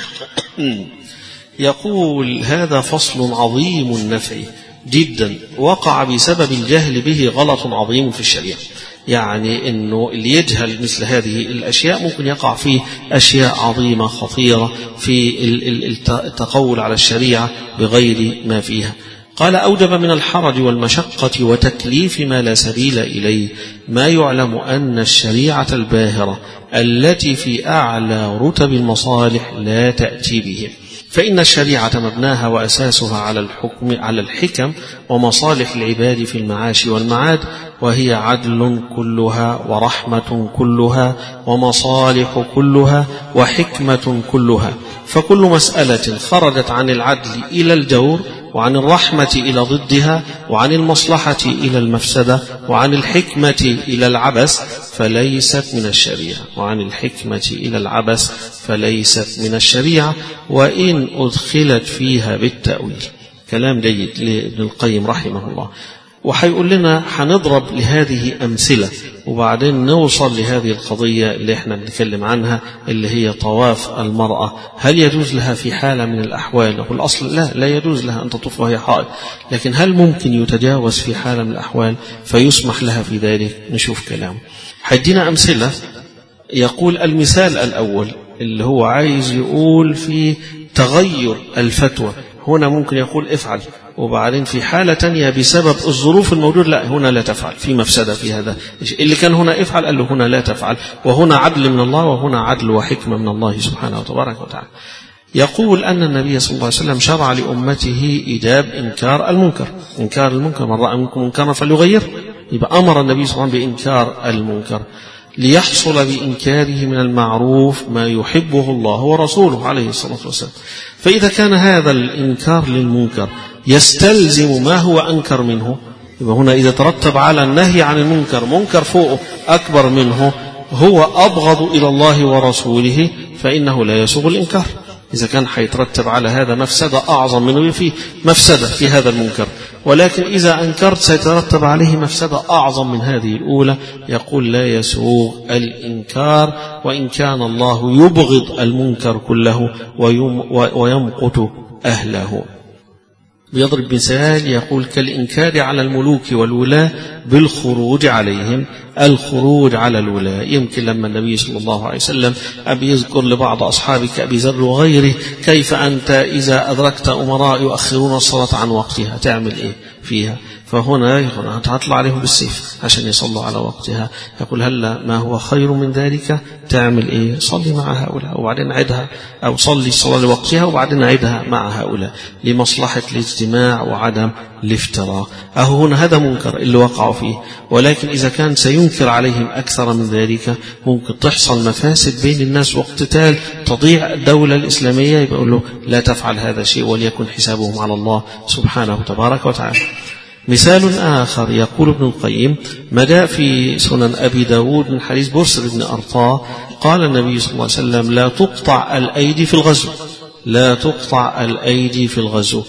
يقول هذا فصل عظيم النفع جدا وقع بسبب الجهل به غلط عظيم في الشريعة. يعني أنه اللي يجهل مثل هذه الأشياء ممكن يقع فيه أشياء عظيمة خطيرة في التقول على الشريعة بغير ما فيها. قال أوجب من الحرج والمشقة وتكليف ما لا سبيل إليه ما يعلم أن الشريعة الباهرة التي في أعلى رتب المصالح لا تأتي به، فإن الشريعة مبناها وأساسها على الحكم على الحكم ومصالح العباد في المعاش والمعاد، وهي عدل كلها ورحمة كلها ومصالح كلها وحكمة كلها. فكل مسألة خرجت عن العدل إلى الجور، وعن الرحمة إلى ضدها، وعن المصلحة إلى المفسدة، وعن الحكمة إلى العبث فليست من الشريعة وعن الحكمة إلى العبث فليست من الشريعة وإن أدخلت فيها بالتأويل. كلام جيد لابن القيم رحمه الله. وحيقول لنا حنضرب لهذه أمثلة وبعدين نوصل لهذه القضية اللي احنا بنتكلم عنها اللي هي طواف المرأة. هل يجوز لها في حالة من الأحوال؟ والأصل لا لا يجوز لها أن تطوف وهي حائض، لكن هل ممكن يتجاوز في حالة من الأحوال فيسمح لها في ذلك؟ نشوف كلامه. حدينا أمثلة. يقول المثال الأول اللي هو عايز يقول في تغير الفتوى، هنا ممكن يقول افعل، وبعدين في حالة تانية بسبب الظروف الموجودة لا هنا لا تفعل، في مفسدة في هذا اللي كان هنا افعل قال له هنا لا تفعل، وهنا عدل من الله وهنا عدل وحكمة من الله سبحانه وتبارك وتعالى. يقول أن النبي صلى الله عليه وسلم شرع لأمته إيجاب إنكار المنكر. إنكار المنكر، من رأى منكم منكرا فليغير، يبقى أمر النبي صلى الله عليه وسلم بإنكار المنكر ليحصل بإنكاره من المعروف ما يحبه الله ورسوله عليه الصلاة والسلام. فإذا كان هذا الإنكار للمنكر يستلزم ما هو أنكر منه، يبقى هنا إذا ترتب على النهي عن المنكر منكر فوق أكبر منه هو أبغض إلى الله ورسوله، فإنه لا يسوغ الإنكار. إذا كان حيترتب على هذا مفسدة أعظم منه، فيه مفسدة في هذا المنكر، ولكن إذا أنكرت سيترتب عليه مفسدة أعظم من هذه الأولى، يقول لا يسوغ الإنكار، وإن كان الله يبغض المنكر كله ويمقت أهله. بيضرب مثال يقول كالإنكار على الملوك والولاة بالخروج عليهم. الخروج على الولاة يمكن لما النبي صلى الله عليه وسلم أبي يذكر لبعض أصحابك أبي ذر وغيره كيف أنت إذا أدركت أمراء يؤخرون الصلاة عن وقتها تعمل إيه فيها؟ فهنا هتطلع عليهم بالسيف عشان يصلوا على وقتها. يقول هلا ما هو خير من ذلك؟ تعمل إيه؟ صلي مع هؤلاء وبعدين عدها، أو صلي الصلاة لوقتها وبعدين عدها مع هؤلاء لمصلحة الاجتماع وعدم الافتراء. أهو هنا هذا منكر اللي وقعوا فيه، ولكن إذا كان سينكر عليهم أكثر من ذلك ممكن تحصل مفاسد بين الناس واقتتال تضيع الدولة الإسلامية، يقول له لا تفعل هذا الشيء وليكن حسابهم على الله سبحانه تبارك وتعالى. مثال آخر يقول ابن القيم ما جاء في سنن أبي داود من حديث برسل بن أرطاة قال النبي صلى الله عليه وسلم لا تقطع الأيدي في الغزو، لا تقطع الأيدي في الغزو.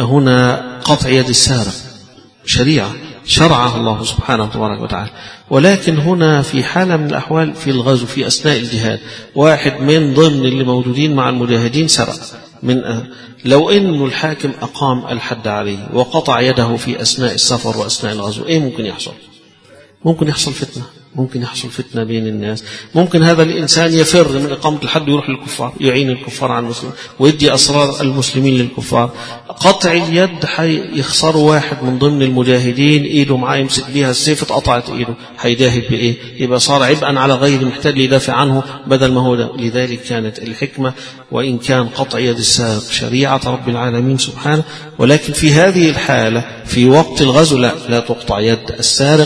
هنا قطع يد السارق شريعة شرعها الله سبحانه تبارك وتعالى، ولكن هنا في حالة من الأحوال في الغزو في أثناء الجهاد واحد من ضمن اللي موجودين مع المجاهدين سرق من أهل. لو إنه الحاكم أقام الحد عليه وقطع يده في أثناء السفر وأثناء الغزو إيه ممكن يحصل؟ ممكن يحصل فتنة، ممكن يحصل فتنة بين الناس، ممكن هذا الإنسان يفر من إقامة الحد ويروح للكفار يعين الكفار على المسلمين ويدي أسرار المسلمين للكفار. قطع اليد حي يخسر واحد من ضمن المجاهدين إيده معاه يمسك بها السيف اتقطعت إيده هيجاهد بإيه؟ يبقى صار عبئا على غير محتاج ليدافع عنه بدل ما هو ده. لذلك كانت الحكمة وإن كان قطع يد السارق شريعة رب العالمين سبحانه، ولكن في هذه الحالة في وقت الغزو لا لا تقطع يد السارق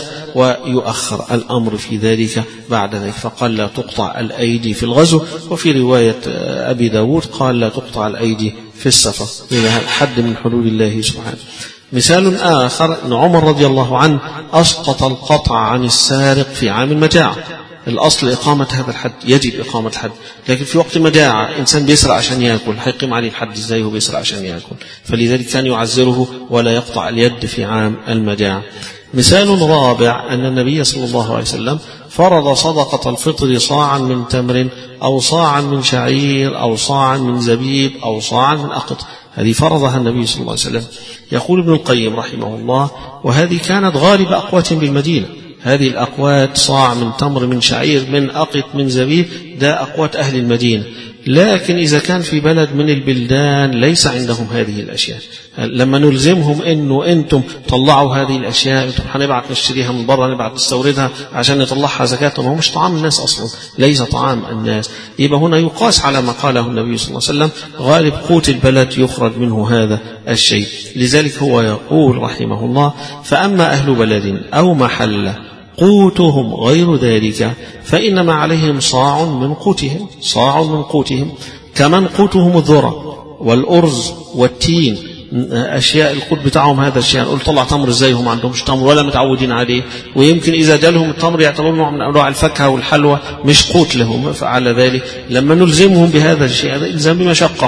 ويؤخر الأمر في ذلك بعد ذلك، فقال لا تقطع الأيدي في الغزو. وفي رواية أبي داود قال لا تقطع الأيدي في السفر إلى حد من حدود الله سبحانه. مثال آخر أن عمر رضي الله عنه أسقط القطع عن السارق في عام المجاعة. الأصل إقامة هذا الحد، يجب إقامة الحد، لكن في وقت مجاعة إنسان بيسرع عشان يأكل هيقيم عليه الحد إزاي هو بيسرع عشان يأكل؟ فلذلك كان يعزره ولا يقطع اليد في عام المجاعة. مثال رابع أن النبي صلى الله عليه وسلم فرض صدقة الفطر صاعا من تمر أو صاعا من شعير أو صاعا من زبيب أو صاعا من أقط. هذه فرضها النبي صلى الله عليه وسلم. يقول ابن القيم رحمه الله وهذه كانت غالب أقوات بالمدينة. هذه الأقوات صاع من تمر من شعير من أقط من زبيب ده أقوات أهل المدينة. لكن إذا كان في بلد من البلدان ليس عندهم هذه الأشياء لما نلزمهم إنه أنتم طلعوا هذه الأشياء أنتم هنبعت نشتريها من برا نبعت نستوردها عشان نطلعها زكاة، ما هو مش طعام الناس أصلا، ليس طعام الناس. يبقى هنا يقاس على ما قاله النبي صلى الله عليه وسلم غالب قوت البلد يخرج منه هذا الشيء. لذلك هو يقول رحمه الله فأما أهل بلد أو محلة قوتهم غير ذلك فإنما عليهم صاع من قوتهم، صاع من قوتهم كمن قوتهم الذرة والأرز والتين، أشياء القوت بتاعهم هذا الشيء. نقول طلع تمر ازاي هم عندهمش تمر ولا متعودين عليه، ويمكن إذا جالهم التمر يعتبرون نوع من أنواع الفاكهة والحلوى مش قوت لهم. فعلى ذلك لما نلزمهم بهذا الشيء هذا إلزام بمشقة.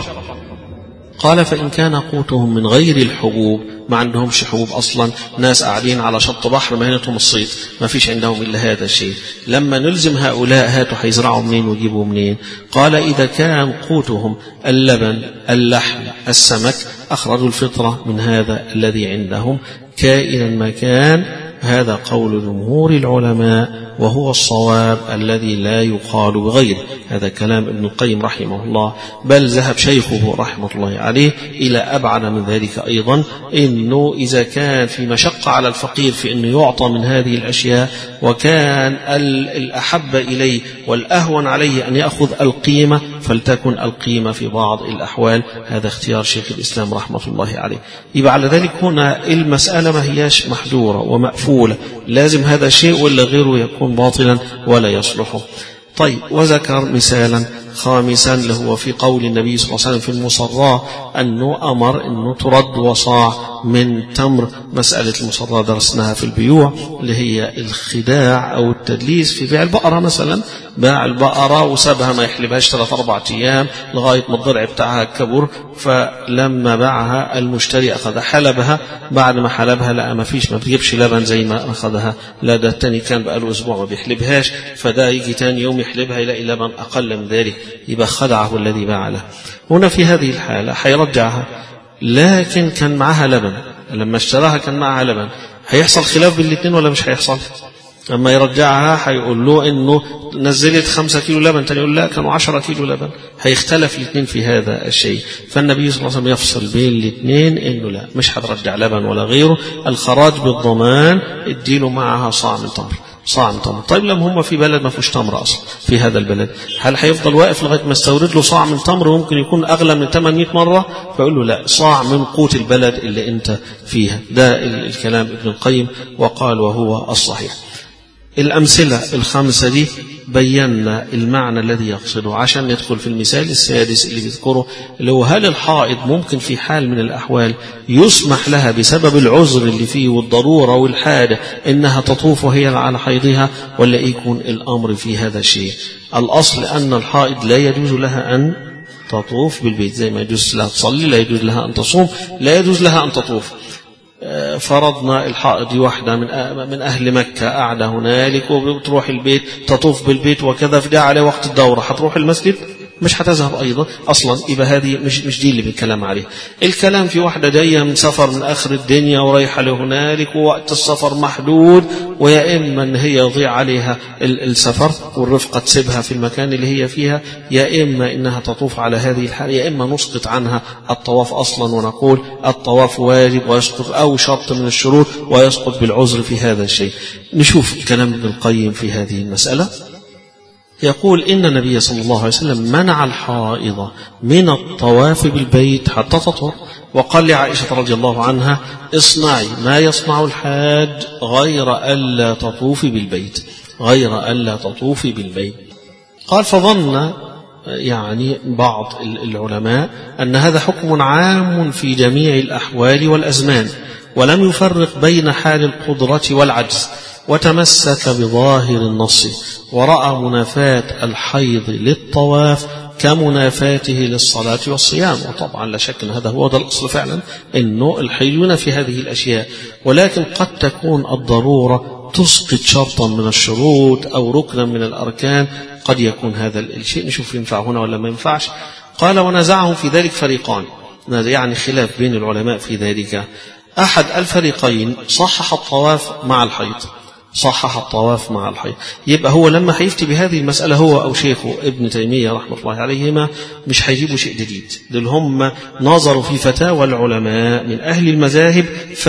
قال فإن كان قوتهم من غير الحبوب ما عندهمش حبوب أصلا، ناس قاعدين على شط بحر مهنتهم الصيد ما فيش عندهم إلا هذا الشيء، لما نلزم هؤلاء هاتوا هيزرعوا منين ويجيبوا منين؟ قال إذا كان قوتهم اللبن اللحم السمك أخرجوا الفطرة من هذا الذي عندهم كائنا ما كان. هذا قول جمهور العلماء وهو الصواب الذي لا يقال بغيره. هذا كلام ابن القيم رحمه الله، بل ذهب شيخه رحمة الله عليه إلى أبعد من ذلك أيضا، إنه إذا كان في مشقة على الفقير في أنه يعطى من هذه الأشياء وكان الأحب إليه والأهون عليه أن يأخذ القيمة فلتكن القيمة في بعض الأحوال. هذا اختيار شيخ الإسلام رحمة الله عليه. يبقى على ذلك هنا المسألة ما هياش محجورة ومأفولة، لازم هذا الشيء ولا غيره يكون باطلا ولا يصلحه. طيب وذكر مثالا خامسا اللي هو في قول النبي صلى الله عليه وسلم في المصراة أنه أمر أنه ترد وصاع من تمر. مسألة المصراة درسناها في البيوع اللي هي الخداع أو التدليس في بيع البقرة مثلا، باع البقرة وسابها ما يحلبهاش ثلاث أربع أيام لغاية ما الضلع بتاعها كبر، فلما باعها المشتري أخذ حلبها، بعد ما حلبها لقى ما فيش ما بيجيبش لبن زي ما أخذها، لا ده التاني كان بقاله أسبوع ما بيحلبهاش، فده يجي تاني يوم يحلبها يلاقي لبن أقل من ذلك. يبقى خدعه الذي باع له. هنا في هذه الحالة هيرجعها، لكن كان معها لبن، لما اشتراها كان معها لبن، هيحصل خلاف بين الاثنين ولا مش هيحصل؟ لما يرجعها هيقول له انه نزلت خمسة كيلو لبن، تاني يقول لا كانوا عشرة كيلو لبن، هيختلف الاثنين في هذا الشيء. فالنبي صلى الله عليه وسلم يفصل بين الاثنين انه لا مش هترجع لبن ولا غيره، الخراج بالضمان، اديله معها صاع من تمر، صاع من تمر. طيب لما هم في بلد ما فيهوش تمر اصلا في هذا البلد، هل هيفضل واقف لغايه ما استورد له صاع من تمر وممكن يكون اغلى من ثمانمائة مره؟ فيقول له لا، صاع من قوت البلد اللي انت فيها. ده الكلام ابن القيم، وقال وهو الصحيح. الأمثلة الخمسة دي بينا المعنى الذي يقصده، عشان ندخل في المثال السادس اللي بيذكره، اللي هو هل الحائض ممكن في حال من الأحوال يسمح لها بسبب العذر اللي فيه والضرورة والحاجة إنها تطوف وهي على حيضها، ولا يكون الأمر في هذا الشيء؟ الأصل أن الحائض لا يجوز لها أن تطوف بالبيت، زي ما يجوز لها تصلي، لا يجوز لها أن تصوم، لا يجوز لها أن تطوف. فرضنا الحائض واحدة من من أهل مكة قاعدة هنالك وبتروح البيت تطوف بالبيت وكذا، في ده على وقت الدورة هتروح المسجد؟ مش هتذهب أيضا أصلا. يبقى هذه مش مش دي اللي بنتكلم عليه. الكلام في واحدة جاية من سفر من آخر الدنيا ورايحة لهنالك ووقت السفر محدود، ويا إما أن هي يضيع عليها السفر والرفقة تسيبها في المكان اللي هي فيها، يا إما إنها تطوف على هذه الحال، يا إما نسقط عنها الطواف أصلا ونقول الطواف واجب ويسقط أو شرط من الشروط ويسقط بالعذر في هذا الشيء. نشوف كلام ابن القيم في هذه المسألة. يقول إن النبي صلى الله عليه وسلم منع الحائض من الطواف بالبيت حتى تطهر، وقال لعائشة رضي الله عنها اصنعي ما يصنع الحاج غير ألا تطوفي بالبيت، غير ألا تطوفي بالبيت. قال فظن يعني بعض العلماء أن هذا حكم عام في جميع الأحوال والأزمان، ولم يفرق بين حال القدرة والعجز، وتمسك بظاهر النص، ورأى منافاة الحيض للطواف كمنافاته للصلاة والصيام. وطبعا لا شك أن هذا هو ده الأصل فعلا، أنه الحيض ينافي هذه الأشياء، ولكن قد تكون الضرورة تسقط شرطا من الشروط أو ركنا من الأركان، قد يكون هذا الشيء. نشوف ينفع هنا ولا ما ينفعش. قال ونزعهم في ذلك فريقان، يعني خلاف بين العلماء في ذلك. أحد الفريقين صحح الطواف مع الحيض، صحح الطواف مع الحيض. يبقى هو لما هيفتي بهذه المسألة هو أو شيخه ابن تيمية رحمة الله عليهما مش هيجيبوا شيء جديد، دول هم نظروا في فتاوى العلماء من أهل المذاهب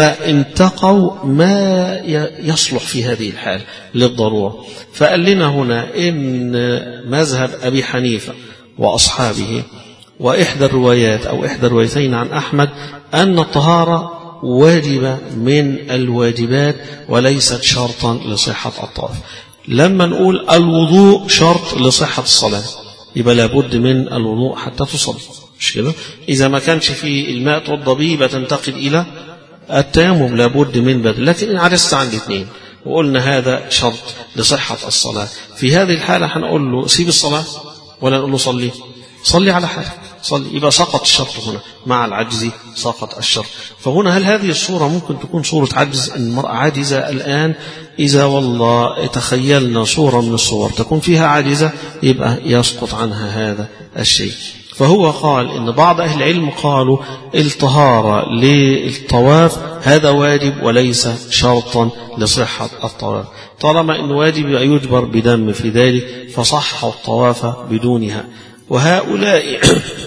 فانتقوا ما يصلح في هذه الحال للضرورة. فقال لنا هنا إن مذهب أبي حنيفة وأصحابه وإحدى الروايات أو إحدى الروايتين عن أحمد أن الطهارة واجبة من الواجبات وليست شرطا لصحة الطواف. لما نقول الوضوء شرط لصحة الصلاة يبقى لابد من الوضوء حتى تصلي، مش كده؟ إذا ما كانش في الماء توضى به يبقى تنتقل إلى التيمم، لابد من بدل. لكن إن عجزت عن الاثنين وقلنا هذا شرط لصحة الصلاة، في هذه الحالة هنقول له سيب الصلاة ولا نقول له صلي؟ صلي على حالك، صلي. يبقى سقط الشرط هنا، مع العجز سقط الشرط. فهنا هل هذه الصورة ممكن تكون صورة عجز؟ المرأة عاجزة الآن، إذا والله تخيلنا صورة من الصور تكون فيها عاجزة يبقى يسقط عنها هذا الشيء. فهو قال إن بعض أهل العلم قالوا الطهارة للطواف هذا واجب وليس شرطا لصحة الطواف، طالما إنه واجب يجبر بدم في ذلك، فصحوا الطواف بدونها. وهؤلاء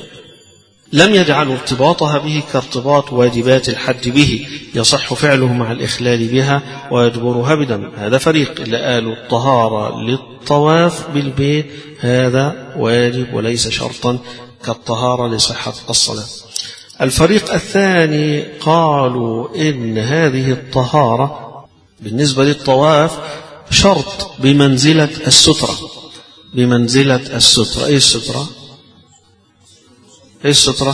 لم يجعلوا ارتباطها به كارتباط واجبات الحج به، يصح فعله مع الإخلال بها ويجبرها بدم. هذا فريق اللي قالوا الطهارة للطواف بالبيت هذا واجب وليس شرطا كالطهارة لصحة الصلاة. الفريق الثاني قالوا إن هذه الطهارة بالنسبة للطواف شرط بمنزلة السترة، بمنزلة السترة. ايه السترة؟ ايه السترة؟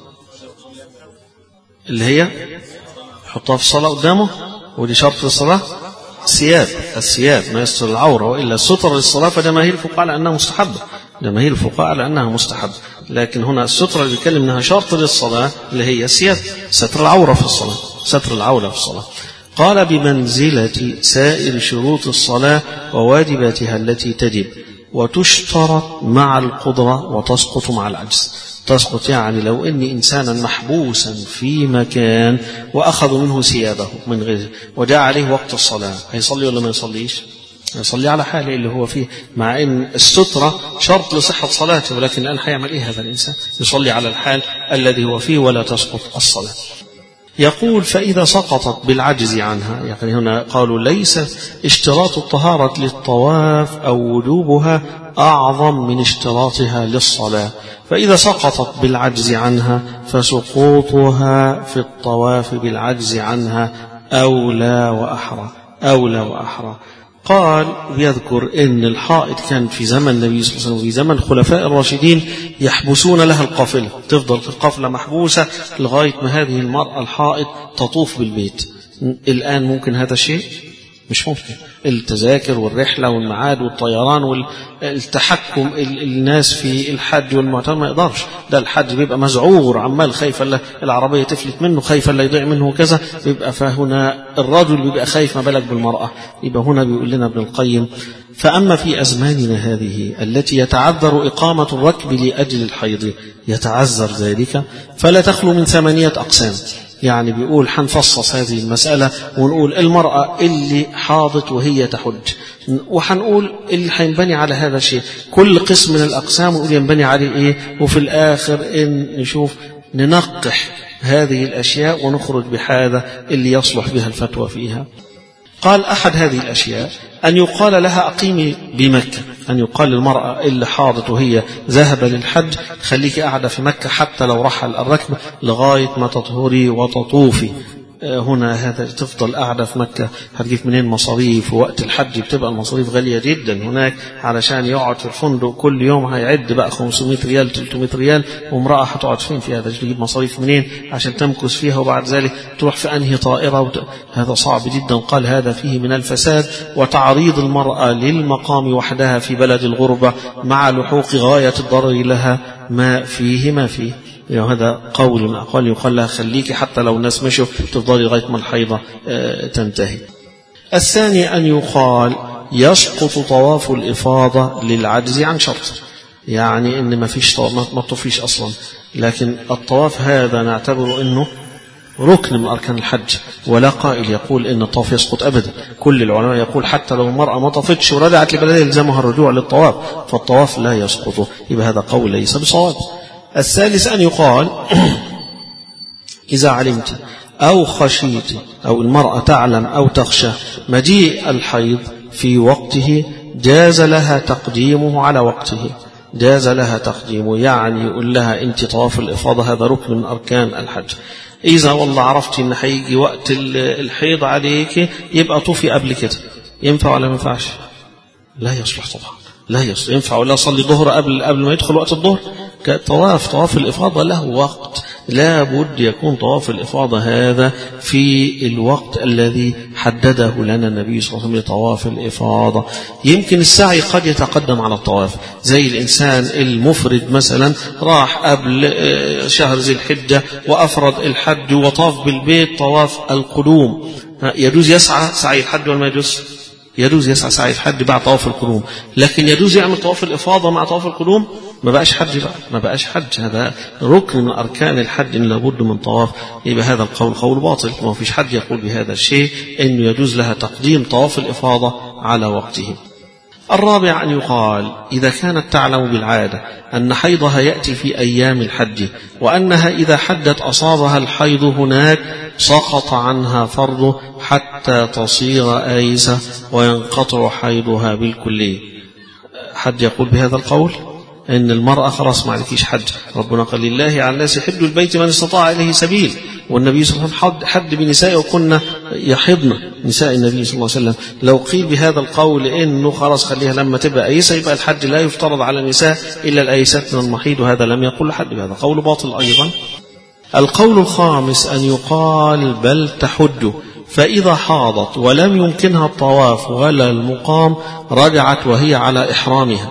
اللي هي حطها في الصلاة قدامه، ودي شرط للصلاة. الثياب، الثياب ما يستر العورة، وإلا السترة للصلاة فجماهير الفقهاء على أنها مستحبة، جماهير الفقهاء على أنها مستحبة. لكن هنا السترة اللي بيتكلم أنها شرط للصلاة اللي هي الثياب، ستر العورة في الصلاة، ستر العورة في الصلاة. قال بمنزلة سائر شروط الصلاة وواجباتها التي تجب، وتشترط مع القدرة وتسقط مع العجز. تسقط يعني لو أن إنسانا محبوسا في مكان وأخذوا منه ثيابه من غيره وجاء عليه وقت الصلاة، هيصلي ولا ما يصليش؟ يصلي على حاله اللي هو فيه، مع أن السترة شرط لصحة صلاته، ولكن الآن هيعمل إيه هذا الإنسان؟ يصلي على الحال الذي هو فيه ولا تسقط الصلاة. يقول فإذا سقطت بالعجز عنها، يعني هنا قالوا ليس اشتراط الطهارة للطواف أو وجوبها أعظم من اشتراطها للصلاة، فإذا سقطت بالعجز عنها فسقوطها في الطواف بالعجز عنها أولى وأحرى أولى وأحرى. قال يذكر إن الحائض كان في زمن النبي صلى الله عليه وسلم وفي زمن الخلفاء الراشدين يحبسون لها القافلة، تفضل القافلة محبوسة لغاية ما هذه المرأة الحائض تطوف بالبيت. الآن ممكن هذا الشيء؟ مش ممكن. التذاكر والرحلة والمعاد والطيران والتحكم الناس في الحج والمعتمر ما يقدرش، ده الحج بيبقى مزعور عمال خايف الله العربية تفلت منه، خايف الله يضيع منه كذا، بيبقى فهنا الرجل بيبقى خايف، ما بالك بالمرأة. يبقى هنا بيقول لنا ابن القيم فأما في أزماننا هذه التي يتعذر إقامة الركب لأجل الحيض يتعذر ذلك فلا تخلو من ثمانية أقسام. يعني بيقول حنفصص هذه المسألة ونقول المرأة اللي حاضت وهي تحج، وحنقول اللي حينبني على هذا الشيء كل قسم من الأقسام ونقول ينبني عليه إيه، وفي الآخر إن نشوف ننقح هذه الأشياء ونخرج بهذا اللي يصلح بها الفتوى فيها. قال أحد هذه الأشياء أن يقال لها أقيمي بمكة، أن يقال للمرأة اللي حاضت وهي ذهب للحج خليك قاعدة في مكة حتى لو رحل الركب لغاية ما تطهري وتطوفي. هنا هذا تفضل قاعدة في مكة، هتجيب منين مصاريف؟ ووقت الحج بتبقى المصاريف غالية جدا هناك، علشان يقعد في الفندق كل يوم هيعد بقى خمسمائة ريال ثلاثمائة ريال، وامرأة هتقعد فين في هذا؟ تجيب مصاريف منين عشان تمكث فيها وبعد ذلك تروح في أنهي طائرة وت... هذا صعب جدا. قال هذا فيه من الفساد وتعريض المرأة للمقام وحدها في بلد الغربة مع لحوق غاية الضرر لها ما فيه ما فيه. يعني هذا قول من أقوال يقال لها خليكي حتى لو الناس مشوا تفضلي لغاية ما الحيضة تنتهي. الثاني أن يقال يسقط طواف الإفاضة للعجز عن شرط، يعني إن ما فيش طواف ما تطوفيش أصلا، لكن الطواف هذا نعتبره إنه ركن من أركان الحج، ولا قائل يقول إن الطواف يسقط أبدا. كل العلماء يقول حتى لو المرأة ما طفتش ورجعت لبلدها يلزمها الرجوع للطواف، فالطواف لا يسقط. يبقى هذا قول ليس بصواب. الثالث أن يقال إذا علمت أو خشيت أو المرأة تعلم أو تخشى مجيء الحيض في وقته جاز لها تقديمه على وقته، جاز لها تقديمه، يعني يقول لها أنت طواف الإفاضة هذا ركن من أركان الحج، إذا والله عرفتي إن هيجي وقت الحيض عليك يبقى طوفي قبل كده. ينفع ولا ما ينفعش؟ لا يصلح طبعا، لا يصلح. ينفع ولا صلي ظهر قبل قبل ما يدخل وقت الظهر؟ طواف طواف الإفاضة له وقت، لا بد يكون طواف الإفاضة هذا في الوقت الذي حدده لنا النبي صلى الله عليه وسلم لطواف الإفاضة. يمكن السعي قد يتقدم على الطواف، زي الإنسان المفرد مثلا راح قبل شهر ذي الحجة وأفرد الحج وطاف بالبيت طواف القدوم، يجوز يسعى سعي الحج ولا ما يجوز؟ يجوز يسعى سعي الحج بعد طواف القدوم، لكن يجوز يعمل طواف الإفاضة مع طواف القدوم؟ ما بقاش حج بقى، ما بقاش حج، هذا ركن من أركان الحج إن لابد من طواف. يبقى هذا القول قول باطل، وما فيش حد يقول بهذا الشيء إنه يجوز لها تقديم طواف الإفاضة على وقته. الرابع أن يقال إذا كانت تعلم بالعادة أن حيضها يأتي في أيام الحج وأنها إذا حدت أصابها الحيض هناك سقط عنها فرضه حتى تصير آيسة وينقطع حيضها بالكلية. حد يقول بهذا القول إن المرأة خلاص ما عليكيش حج، ربنا قال لله على الناس حج البيت من استطاع إليه سبيل، والنبي صلى الله عليه وسلم حد بنسائه وكنا يحضن نساء النبي صلى الله عليه وسلم. لو قيل بهذا القول إنه خلاص خليها لما تبقى أيسة يبقى الحج لا يفترض على النساء إلا الأيسات من المحيض، وهذا لم يقل حد بهذا قول باطل أيضا. القول الخامس أن يقال بل تحج، فإذا حاضت ولم يمكنها الطواف ولا المقام رجعت وهي على إحرامها،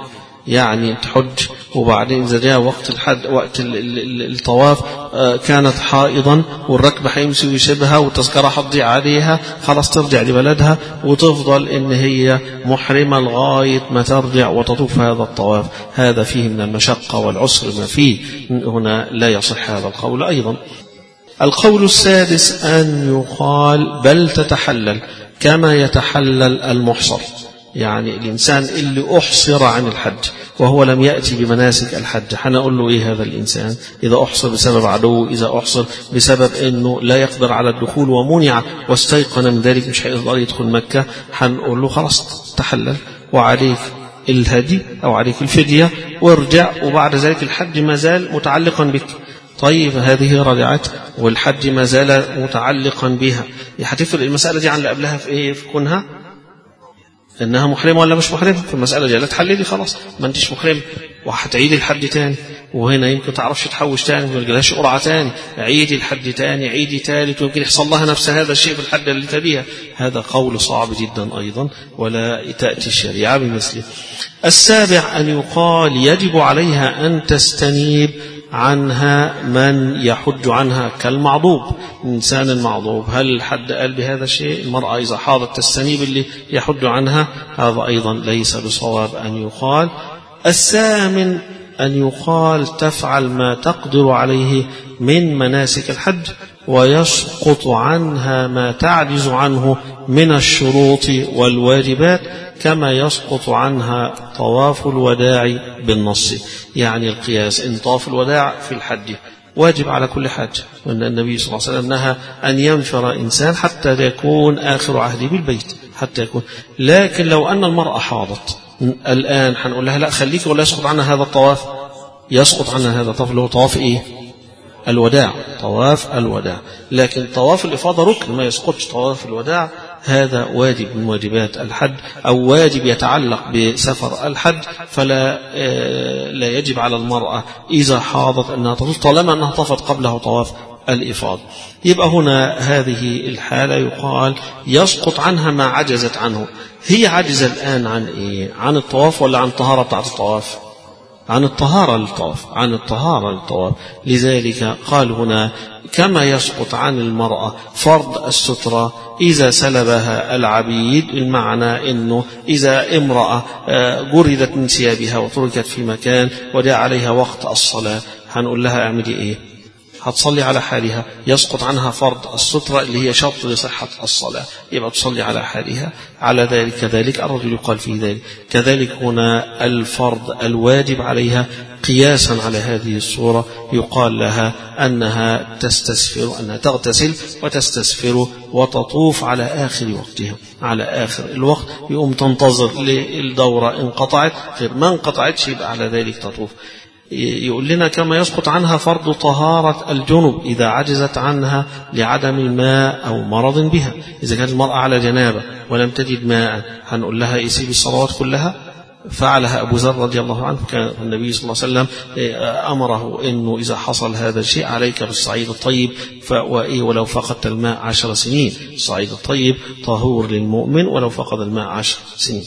يعني تحج وبعدين إذا جاء وقت الحج وقت الطواف كانت حائضا والركبة هيمشي ويسيبها والتذكرة هتضيع عليها، خلاص ترجع لبلدها وتفضل إن هي محرمة لغاية ما ترجع وتطوف هذا الطواف. هذا فيه من المشقة والعسر ما فيه، هنا لا يصح هذا القول أيضا. القول السادس أن يقال بل تتحلل كما يتحلل المحصر، يعني الإنسان اللي أحصر عن الحج وهو لم يأتي بمناسك الحج، هنقول له إيه هذا الإنسان إذا أحصر بسبب عدو، إذا أحصر بسبب أنه لا يقدر على الدخول ومنع واستيقن من ذلك مش هيقدر يدخل مكة، هنقول له خلاص تحلل وعليك الهدي أو عليك الفدية وارجع، وبعد ذلك الحج ما زال متعلقا بك. طيب هذه رجعت والحج ما زال متعلقا بها، هتفرق المسألة دي عن اللي قبلها في إيه؟ في كونها إنها محرمة ولا مش محرمة؟ في المسألة دي لا تحللي خلاص ما أنتش محرمة وهتعيدي الحج تاني، وهنا يمكن تعرفش تحوش تاني وما يجيلهاش قرعة تاني، عيدي الحج تاني عيدي ثالث ويمكن يحصل لها نفس هذا الشيء في الحج اللي تبيها. هذا قول صعب جدا أيضا ولا تأتي الشريعة بمثله. السابع أن يقال يجب عليها أن تستنيب عنها من يحج عنها كالمعضوب، الإنسان المعضوب. هل الحد قال بهذا الشيء؟ المرأة إذا حاضت تستنيب اللي يحج عنها، هذا أيضا ليس بصواب أن يقال. الثامن أن يقال تفعل ما تقدر عليه من مناسك الحج ويسقط عنها ما تعجز عنه من الشروط والواجبات كما يسقط عنها طواف الوداع بالنص، يعني القياس إن طواف الوداع في الحج واجب على كل حاج، وأن النبي صلى الله عليه وسلم نهى أن ينفر إنسان حتى يكون آخر عهده بالبيت حتى يكون. لكن لو أن المرأة حاضت الآن هنقول لها لا خليك ولا يسقط عنها هذا الطواف، يسقط عنها هذا الطواف اللي هو طواف إيه؟ الوداع، طواف الوداع. لكن طواف الإفاضة ركن ما يسقطش، طواف الوداع هذا واجب من واجبات الحج أو واجب يتعلق بسفر الحج، فلا لا يجب على المرأة إذا حاضت أنها تطوف طالما أنها طافت قبله طواف الإفاضة. يبقى هنا هذه الحالة يقال يسقط عنها ما عجزت عنه. هي عجزة الآن عن إيه؟ عن الطواف ولا عن الطهارة بتاعت الطواف؟ عن الطهارة للطواف، عن الطهارة للطواف. لذلك قال هنا كما يسقط عن المرأة فرض السترة إذا سلبها العبيد، المعنى أنه إذا امرأة جردت من ثيابها وتركت في مكان وجاء عليها وقت الصلاة هنقول لها اعملي إيه؟ هتصلي على حالها، يسقط عنها فرض السترة اللي هي شرط لصحة الصلاة، يبقى تصلي على حالها. على ذلك كذلك الرجل يقال في ذلك. كذلك هنا الفرض الواجب عليها قياسا على هذه الصورة يقال لها أنها تستسفر، أنها تغتسل وتستسفر وتطوف على آخر وقتها، على آخر الوقت يقوم تنتظر للدورة انقطعت، غير ما انقطعتش يبقى على ذلك تطوف. يقول لنا كما يسقط عنها فرض طهارة الجنب إذا عجزت عنها لعدم الماء أو مرض بها. إذا كانت المرأة على جنابة ولم تجد ماء هنقول لها يسيب الصلوات كلها. فعلها أبو ذر رضي الله عنه، كان النبي صلى الله عليه وسلم أمره أنه إذا حصل هذا الشيء عليك بالصعيد الطيب ولو فقدت الماء عشر سنين. الصعيد الطيب طهور للمؤمن ولو فقد الماء عشر سنين.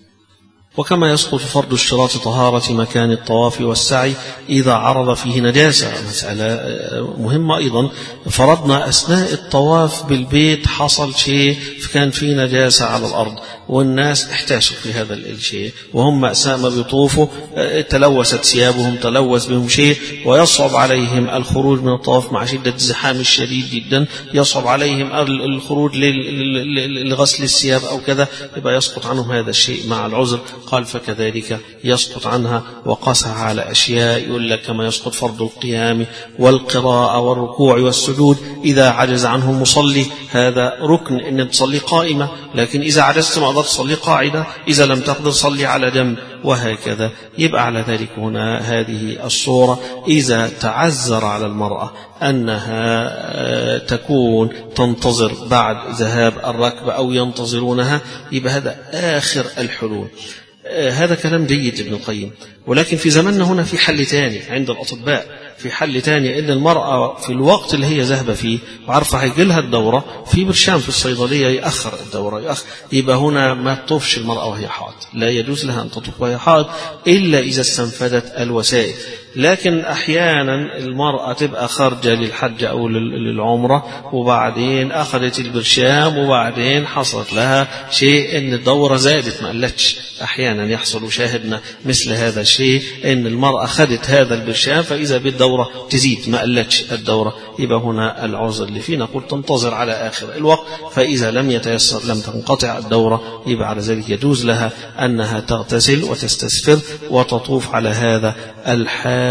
وكما يسقط فرض اشتراط طهارة مكان الطواف والسعي إذا عرض فيه نجاسة، مسألة مهمة أيضا. فرضنا أثناء الطواف بالبيت حصل شيء كان فيه نجاسة على الأرض والناس احتاسوا في هذا الشيء وهم مأساة ما بيطوفوا، تلوثت ثيابهم تلوث بهم شيء ويصعب عليهم الخروج من الطواف مع شدة الزحام الشديد جدا، يصعب عليهم الخروج لغسل الثياب أو كذا، يبقى يسقط عنهم هذا الشيء مع العذر. قال فكذلك يسقط عنها وقاسها على أشياء، يقول لك كما يسقط فرض القيام والقراءة والركوع والسجود إذا عجز عنه المصلي، هذا ركن إن تصلي قائمة، لكن إذا عجزت ما قدرت تصلي قاعدة، إذا لم تقدر صلي على جنب وهكذا. يبقى على ذلك هنا هذه الصورة إذا تعذر على المرأة أنها تكون تنتظر بعد ذهاب الركب أو ينتظرونها، يبقى هذا آخر الحلول. هذا كلام جيد ابن القيم، ولكن في زماننا هنا في حل ثاني عند الأطباء، في حل تاني إن المرأة في الوقت اللي هي ذاهبة فيه وعارفة هيجي لها الدورة في برشام في الصيدلية يأخر الدورة يأخر، يبقى هنا ما تطوفش المرأة وهي حائض، لا يجوز لها أن تطوف وهي حائض إلا إذا استنفذت الوسائل. لكن أحيانا المرأة تبقى خارجة للحج أو للعمرة وبعدين أخذت البرشام وبعدين حصلت لها شيء إن الدورة زادت ما قلتش، أحيانا يحصل وشاهدنا مثل هذا الشيء إن المرأة أخذت هذا البرشام فإذا بالدورة تزيد ما قلتش الدورة، يبقى هنا العذر اللي فيه نقول تنتظر على آخر الوقت، فإذا لم يتيسر لم تنقطع الدورة يبقى على ذلك يجوز لها أنها تغتسل وتستسفر وتطوف على هذا الحال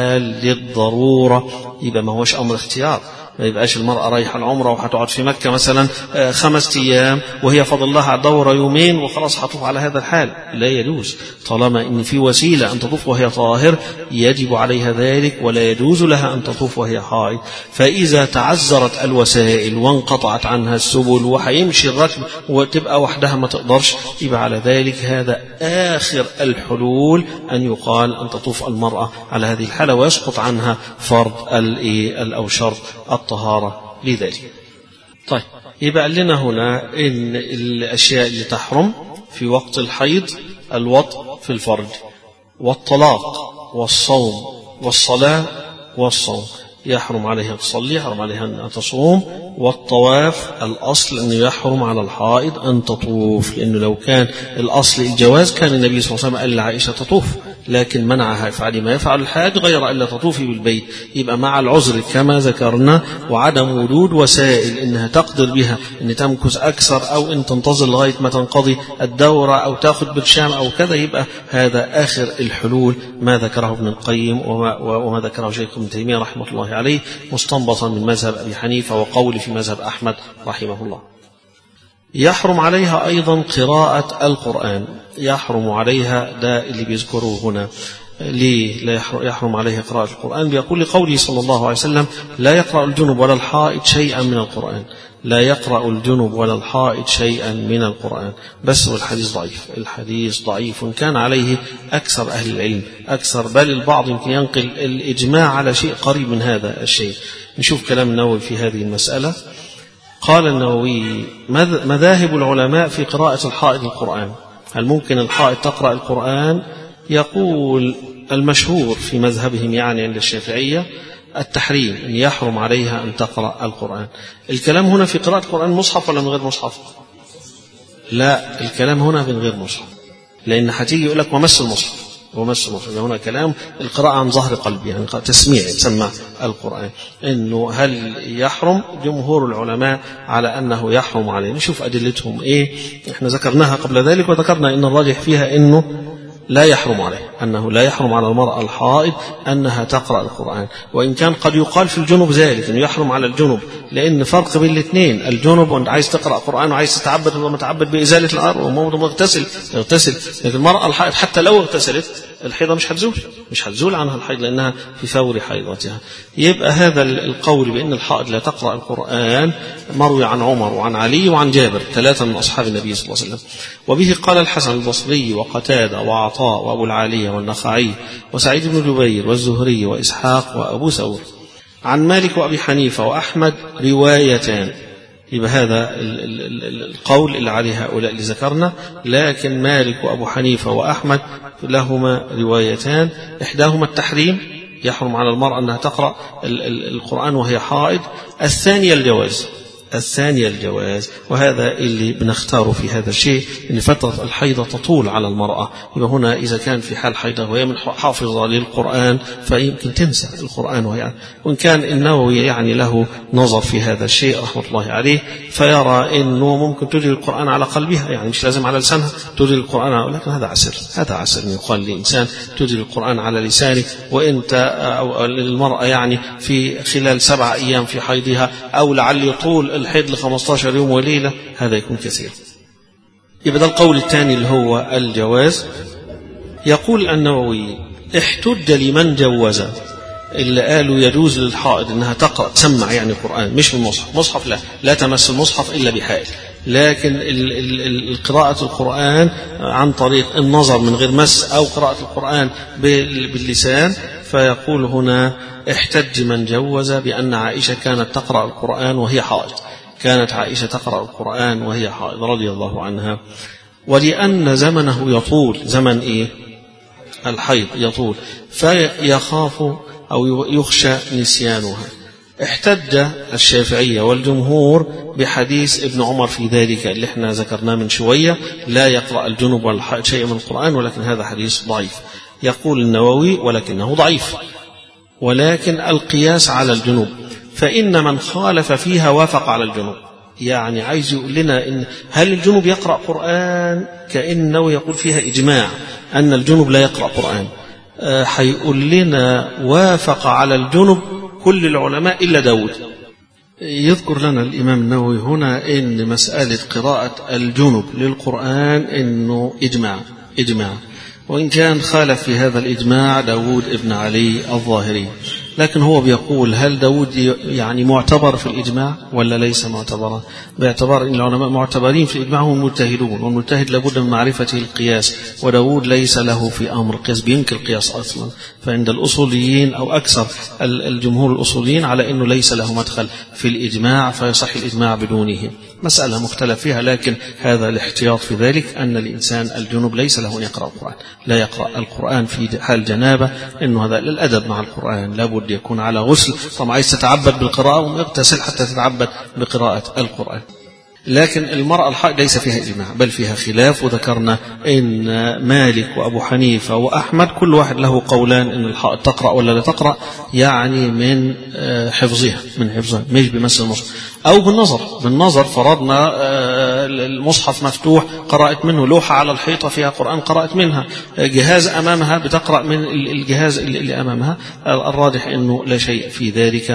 للضرورة، يبقى ما هوش أمر اختيار، ما يبقاش المرأة رايحة العمرة وهتقعد في مكة مثلا خمس أيام وهي فضل لها دورة يومين وخلاص هتطوف على هذا الحال، لا يجوز. طالما إن في وسيلة أن تطوف وهي طاهر يجب عليها ذلك ولا يجوز لها أن تطوف وهي حائض. فإذا تعذرت الوسائل وانقطعت عنها السبل وهيمشي الركب وتبقى وحدها ما تقدرش، يبقى على ذلك هذا آخر الحلول أن يقال أن تطوف المرأة على هذه الحالة ويسقط عنها فرض أو شرط الطهارة لذلك. طيب يبقى لنا هنا إن الأشياء اللي تحرم في وقت الحيض الوطء في الفرج والطلاق والصوم والصلاة والصوم، يحرم عليها تصلي، يحرم عليها أن تصوم، والطواف الأصل أنه يحرم على الحائض أن تطوف، لأنه لو كان الأصل الجواز كان النبي صلى الله عليه وسلم قال لعائشة تطوف، لكن منعها افعلي ما يفعل الحاج غير ألا تطوفي بالبيت. يبقى مع العذر كما ذكرنا وعدم وجود وسائل إنها تقدر بها أن تمكث أكثر أو أن تنتظر لغاية ما تنقضي الدورة أو تأخذ برشام أو كذا، يبقى هذا آخر الحلول ما ذكره ابن القيم وما, وما ذكره شيخ ابن تيمية رحمه الله عليه مستنبطا من مذهب أبي حنيفة وقول في مذهب أحمد رحمه الله. يحرم عليها أيضا قراءة القرآن، يحرم عليها ده اللي بيذكروه هنا. ليه لا يحرم عليها قراءة القرآن؟ بيقول لقوله صلى الله عليه وسلم لا يقرأ الجنب ولا الحائض شيئا من القرآن، لا يقرأ الجنب ولا الحائض شيئا من القرآن، بس والحديث ضعيف، الحديث ضعيف كان عليه أكثر أهل العلم، أكثر بل البعض يمكن ينقل الإجماع على شيء قريب من هذا الشيء. نشوف كلام النووي في هذه المسألة. قال النووي مذاهب العلماء في قراءة الحائض القرآن، هل ممكن الحائض تقرأ القرآن؟ يقول المشهور في مذهبهم يعني عند الشافعية التحريم، أن يحرم عليها أن تقرأ القرآن. الكلام هنا في قراءة القرآن مصحف ولا من غير مصحف؟ لا، الكلام هنا من غير مصحف، لأن هتيجي يقول لك ومس المصحف ومس المصحف، هنا كلام القراءة عن ظهر قلب، يعني تسميع تسمع القرآن. إنه هل يحرم؟ جمهور العلماء على أنه يحرم عليه. نشوف أدلتهم إيه، إحنا ذكرناها قبل ذلك وذكرنا إن الراجح فيها إنه لا يحرم عليه، أنه لا يحرم على المرأة الحائض أنها تقرأ القرآن، وإن كان قد يقال في الجنوب ذلك أنه يحرم على الجنوب، لأن فرق بين الاثنين، الجنوب وأنت عايز تقرأ قرآن وعايز تتعبد ومتعبد بإزالة العار وموضوع مغتسل يغتسل، لكن المرأة الحائض حتى لو اغتسلت الحيضة مش هتزول مش هتزول عنها الحيض لأنها في فور حيضتها. يبقى هذا القول بأن الحائض لا تقرأ القرآن مروي عن عمر وعن علي وعن جابر، ثلاثة من أصحاب النبي صلى الله عليه وسلم. وبه قال الحسن البصري وقتادة وعطاء وأبو العالية والنخعي وسعيد بن جبير والزهري وإسحاق وأبو ثور. عن مالك وأبي حنيفة وأحمد روايتان، يبقى هذا القول اللي عليه هؤلاء اللي ذكرنا، لكن مالك وأبو حنيفة وأحمد لهما روايتان، إحداهما التحريم، يحرم على المرأة أنها تقرأ القرآن وهي حائض، الثانية الجواز الثانية الجواز وهذا اللي بنختاره في هذا الشيء، إن فترة الحيضة تطول على المرأة، يبقى هنا إذا كان في حال حيضة وهي من حافظة للقرآن فيمكن تنسى القرآن، وهي وإن كان النووي يعني له نظر في هذا الشيء رحمة الله عليه، فيرى إنه ممكن تجري القرآن على قلبها، يعني مش لازم على لسانها تجري القرآن، لكن هذا عسر هذا عسر إن يقال لإنسان تجري القرآن على لسانه، وإنت أو المرأة يعني في خلال سبع أيام في حيضها أو لعل طول الحيض لخمسة عشر يوم وليلة، هذا يكون كثير. يبقى ده القول الثاني اللي هو الجواز. يقول النووي احتج لمن جوز، اللي قالوا يجوز للحائض انها تقرأ تسمع يعني القرآن مش من مصحف، مصحف لا لا تمس المصحف إلا بحائل، لكن قراءة القرآن عن طريق النظر من غير مس أو قراءة القرآن باللسان، فيقول هنا احتج من جوز بأن عائشة كانت تقرأ القرآن وهي حائض، كانت عائشة تقرأ القرآن وهي حائض رضي الله عنها، ولأن زمنه يطول، زمن إيه؟ الحيض يطول، فيخاف أو يخشى نسيانها. احتج الشافعية والجمهور بحديث ابن عمر في ذلك اللي احنا ذكرناه من شوية، لا يقرأ الجنب والحائض شيء من القرآن، ولكن هذا حديث ضعيف. يقول النووي ولكنه ضعيف، ولكن القياس على الجنوب، فإن من خالف فيها وافق على الجنوب. يعني عايز يقول لنا إن هل الجنوب يقرأ قرآن؟ كأنه يقول فيها إجماع أن الجنوب لا يقرأ قرآن. هيقول لنا وافق على الجنوب كل العلماء إلا داود. يذكر لنا الإمام النووي هنا إن مسألة قراءة الجنوب للقرآن إنه إجماع إجماع وإن كان خالف في هذا الإجماع داود ابن علي الظاهري، لكن هو بيقول هل داود يعني معتبر في الإجماع ولا ليس معتبرا؟ باعتبار أن العلماء معتبرين في الإجماع هم المجتهدون، والمجتهد لابد من معرفة القياس، وداود ليس له في أمر القياس، بينكر القياس أصلا. فعند الأصوليين أو أكثر الجمهور الأصوليين على أنه ليس له مدخل في الإجماع، فيصح الإجماع بدونه. مسألة مختلف فيها، لكن هذا الاحتياط في ذلك أن الإنسان الجنوب ليس له أن يقرأ القرآن، لا يقرأ القرآن في حال جنابة، إنه هذا للأدب مع القرآن، لابد يكون على غسل. طبعا عايز تتعبد بالقراءة ومغتسل حتى تتعبد بقراءة القرآن. لكن المرأة الحائض ليس فيها إجماع، بل فيها خلاف، وذكرنا إن مالك وأبو حنيفة وأحمد كل واحد له قولان إن الحائض تقرأ ولا لا تقرأ، يعني من حفظها من حفظها مش بمس المصحف أو بالنظر. بالنظر فرضنا المصحف مفتوح قرأت منه، لوحة على الحيطة فيها قرآن قرأت منها، جهاز أمامها بتقرأ من الجهاز اللي أمامها. الراجح إنه لا شيء في ذلك.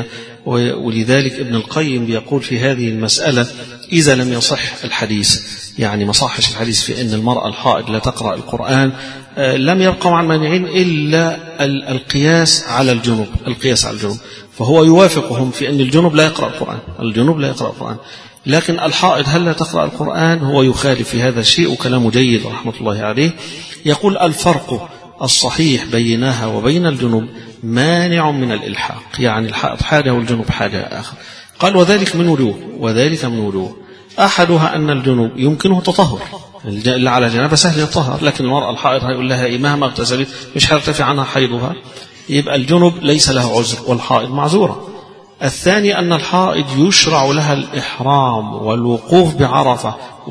ولذلك ابن القيم بيقول في هذه المسألة إذا لم يصح الحديث، يعني ما صحش الحديث في أن المرأة الحائض لا تقرأ القرآن، لم يبقى مع المانعين إلا القياس على الجنوب، القياس على الجنوب. فهو يوافقهم في أن الجنوب لا يقرأ القرآن، الجنوب لا يقرأ القرآن، لكن الحائض هل لا تقرأ القرآن؟ هو يخالف في هذا الشيء، وكلامه جيد رحمة الله عليه. يقول الفرق الصحيح بينها وبين الجنوب مانع من الإلحاق، يعني الحائض حاجة والجنوب حاجة آخر. قال وذلك من وجوه، وذلك من وجوه. أحدها أن الجنوب يمكنه التطهر، اللي على جنابه سهل يطهر، لكن المرأة الحائض هيقول لها إيه مهما اغتسلت مش هيرتفع عنها حيضها، يبقى الجنوب ليس له عذر والحائض معذورة. الثاني أن الحائض يشرع لها الإحرام والوقوف بعرفة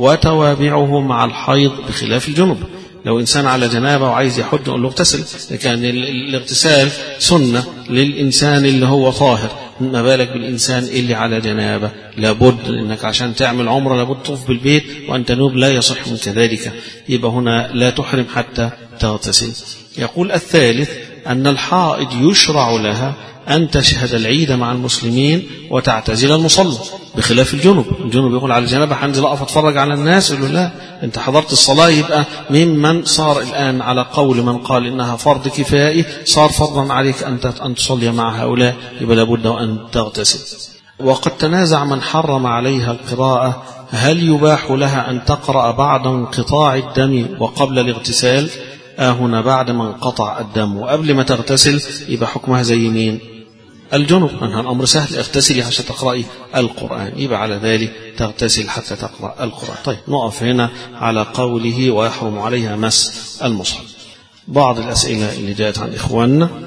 وتوابعه مع الحيض بخلاف الجنوب. لو إنسان على جنابه وعايز يحج نقول له اغتسل، كان الاغتسال سنة للإنسان اللي هو طاهر، ما بالك بالإنسان اللي على جنابه؟ لابد إنك عشان تعمل عمرة لابد تطوف بالبيت وأنت نوب، لا يصح منك ذلك، يبقى هنا لا تحرم حتى تغتسل. يقول الثالث أن الحائض يشرع لها أن تشهد العيد مع المسلمين وتعتزل المصلى بخلاف الجنوب. الجنوب يقول على الجنابة حنزل أقف أتفرج على الناس، يقول له لا أنت حضرت الصلاة، يبقى ممن صار الآن على قول من قال إنها فرض كفائي صار فرضا عليك أنت أن تصلي مع هؤلاء، يبقى لابد أن تغتسل. وقد تنازع من حرم عليها القراءة هل يباح لها أن تقرأ بعد انقطاع الدم وقبل الاغتسال؟ آه هنا بعد ما انقطع الدم وقبل ما تغتسل يبقى حكمها زي مين؟ الجنوب، أنها الأمر سهل، اغتسلي عشان تقرأي القرآن، يبقى على ذلك تغتسل حتى تقرأ القرآن. طيب نقف هنا على قوله ويحرم عليها مس المصحف. بعض الأسئلة اللي جاءت عن إخواننا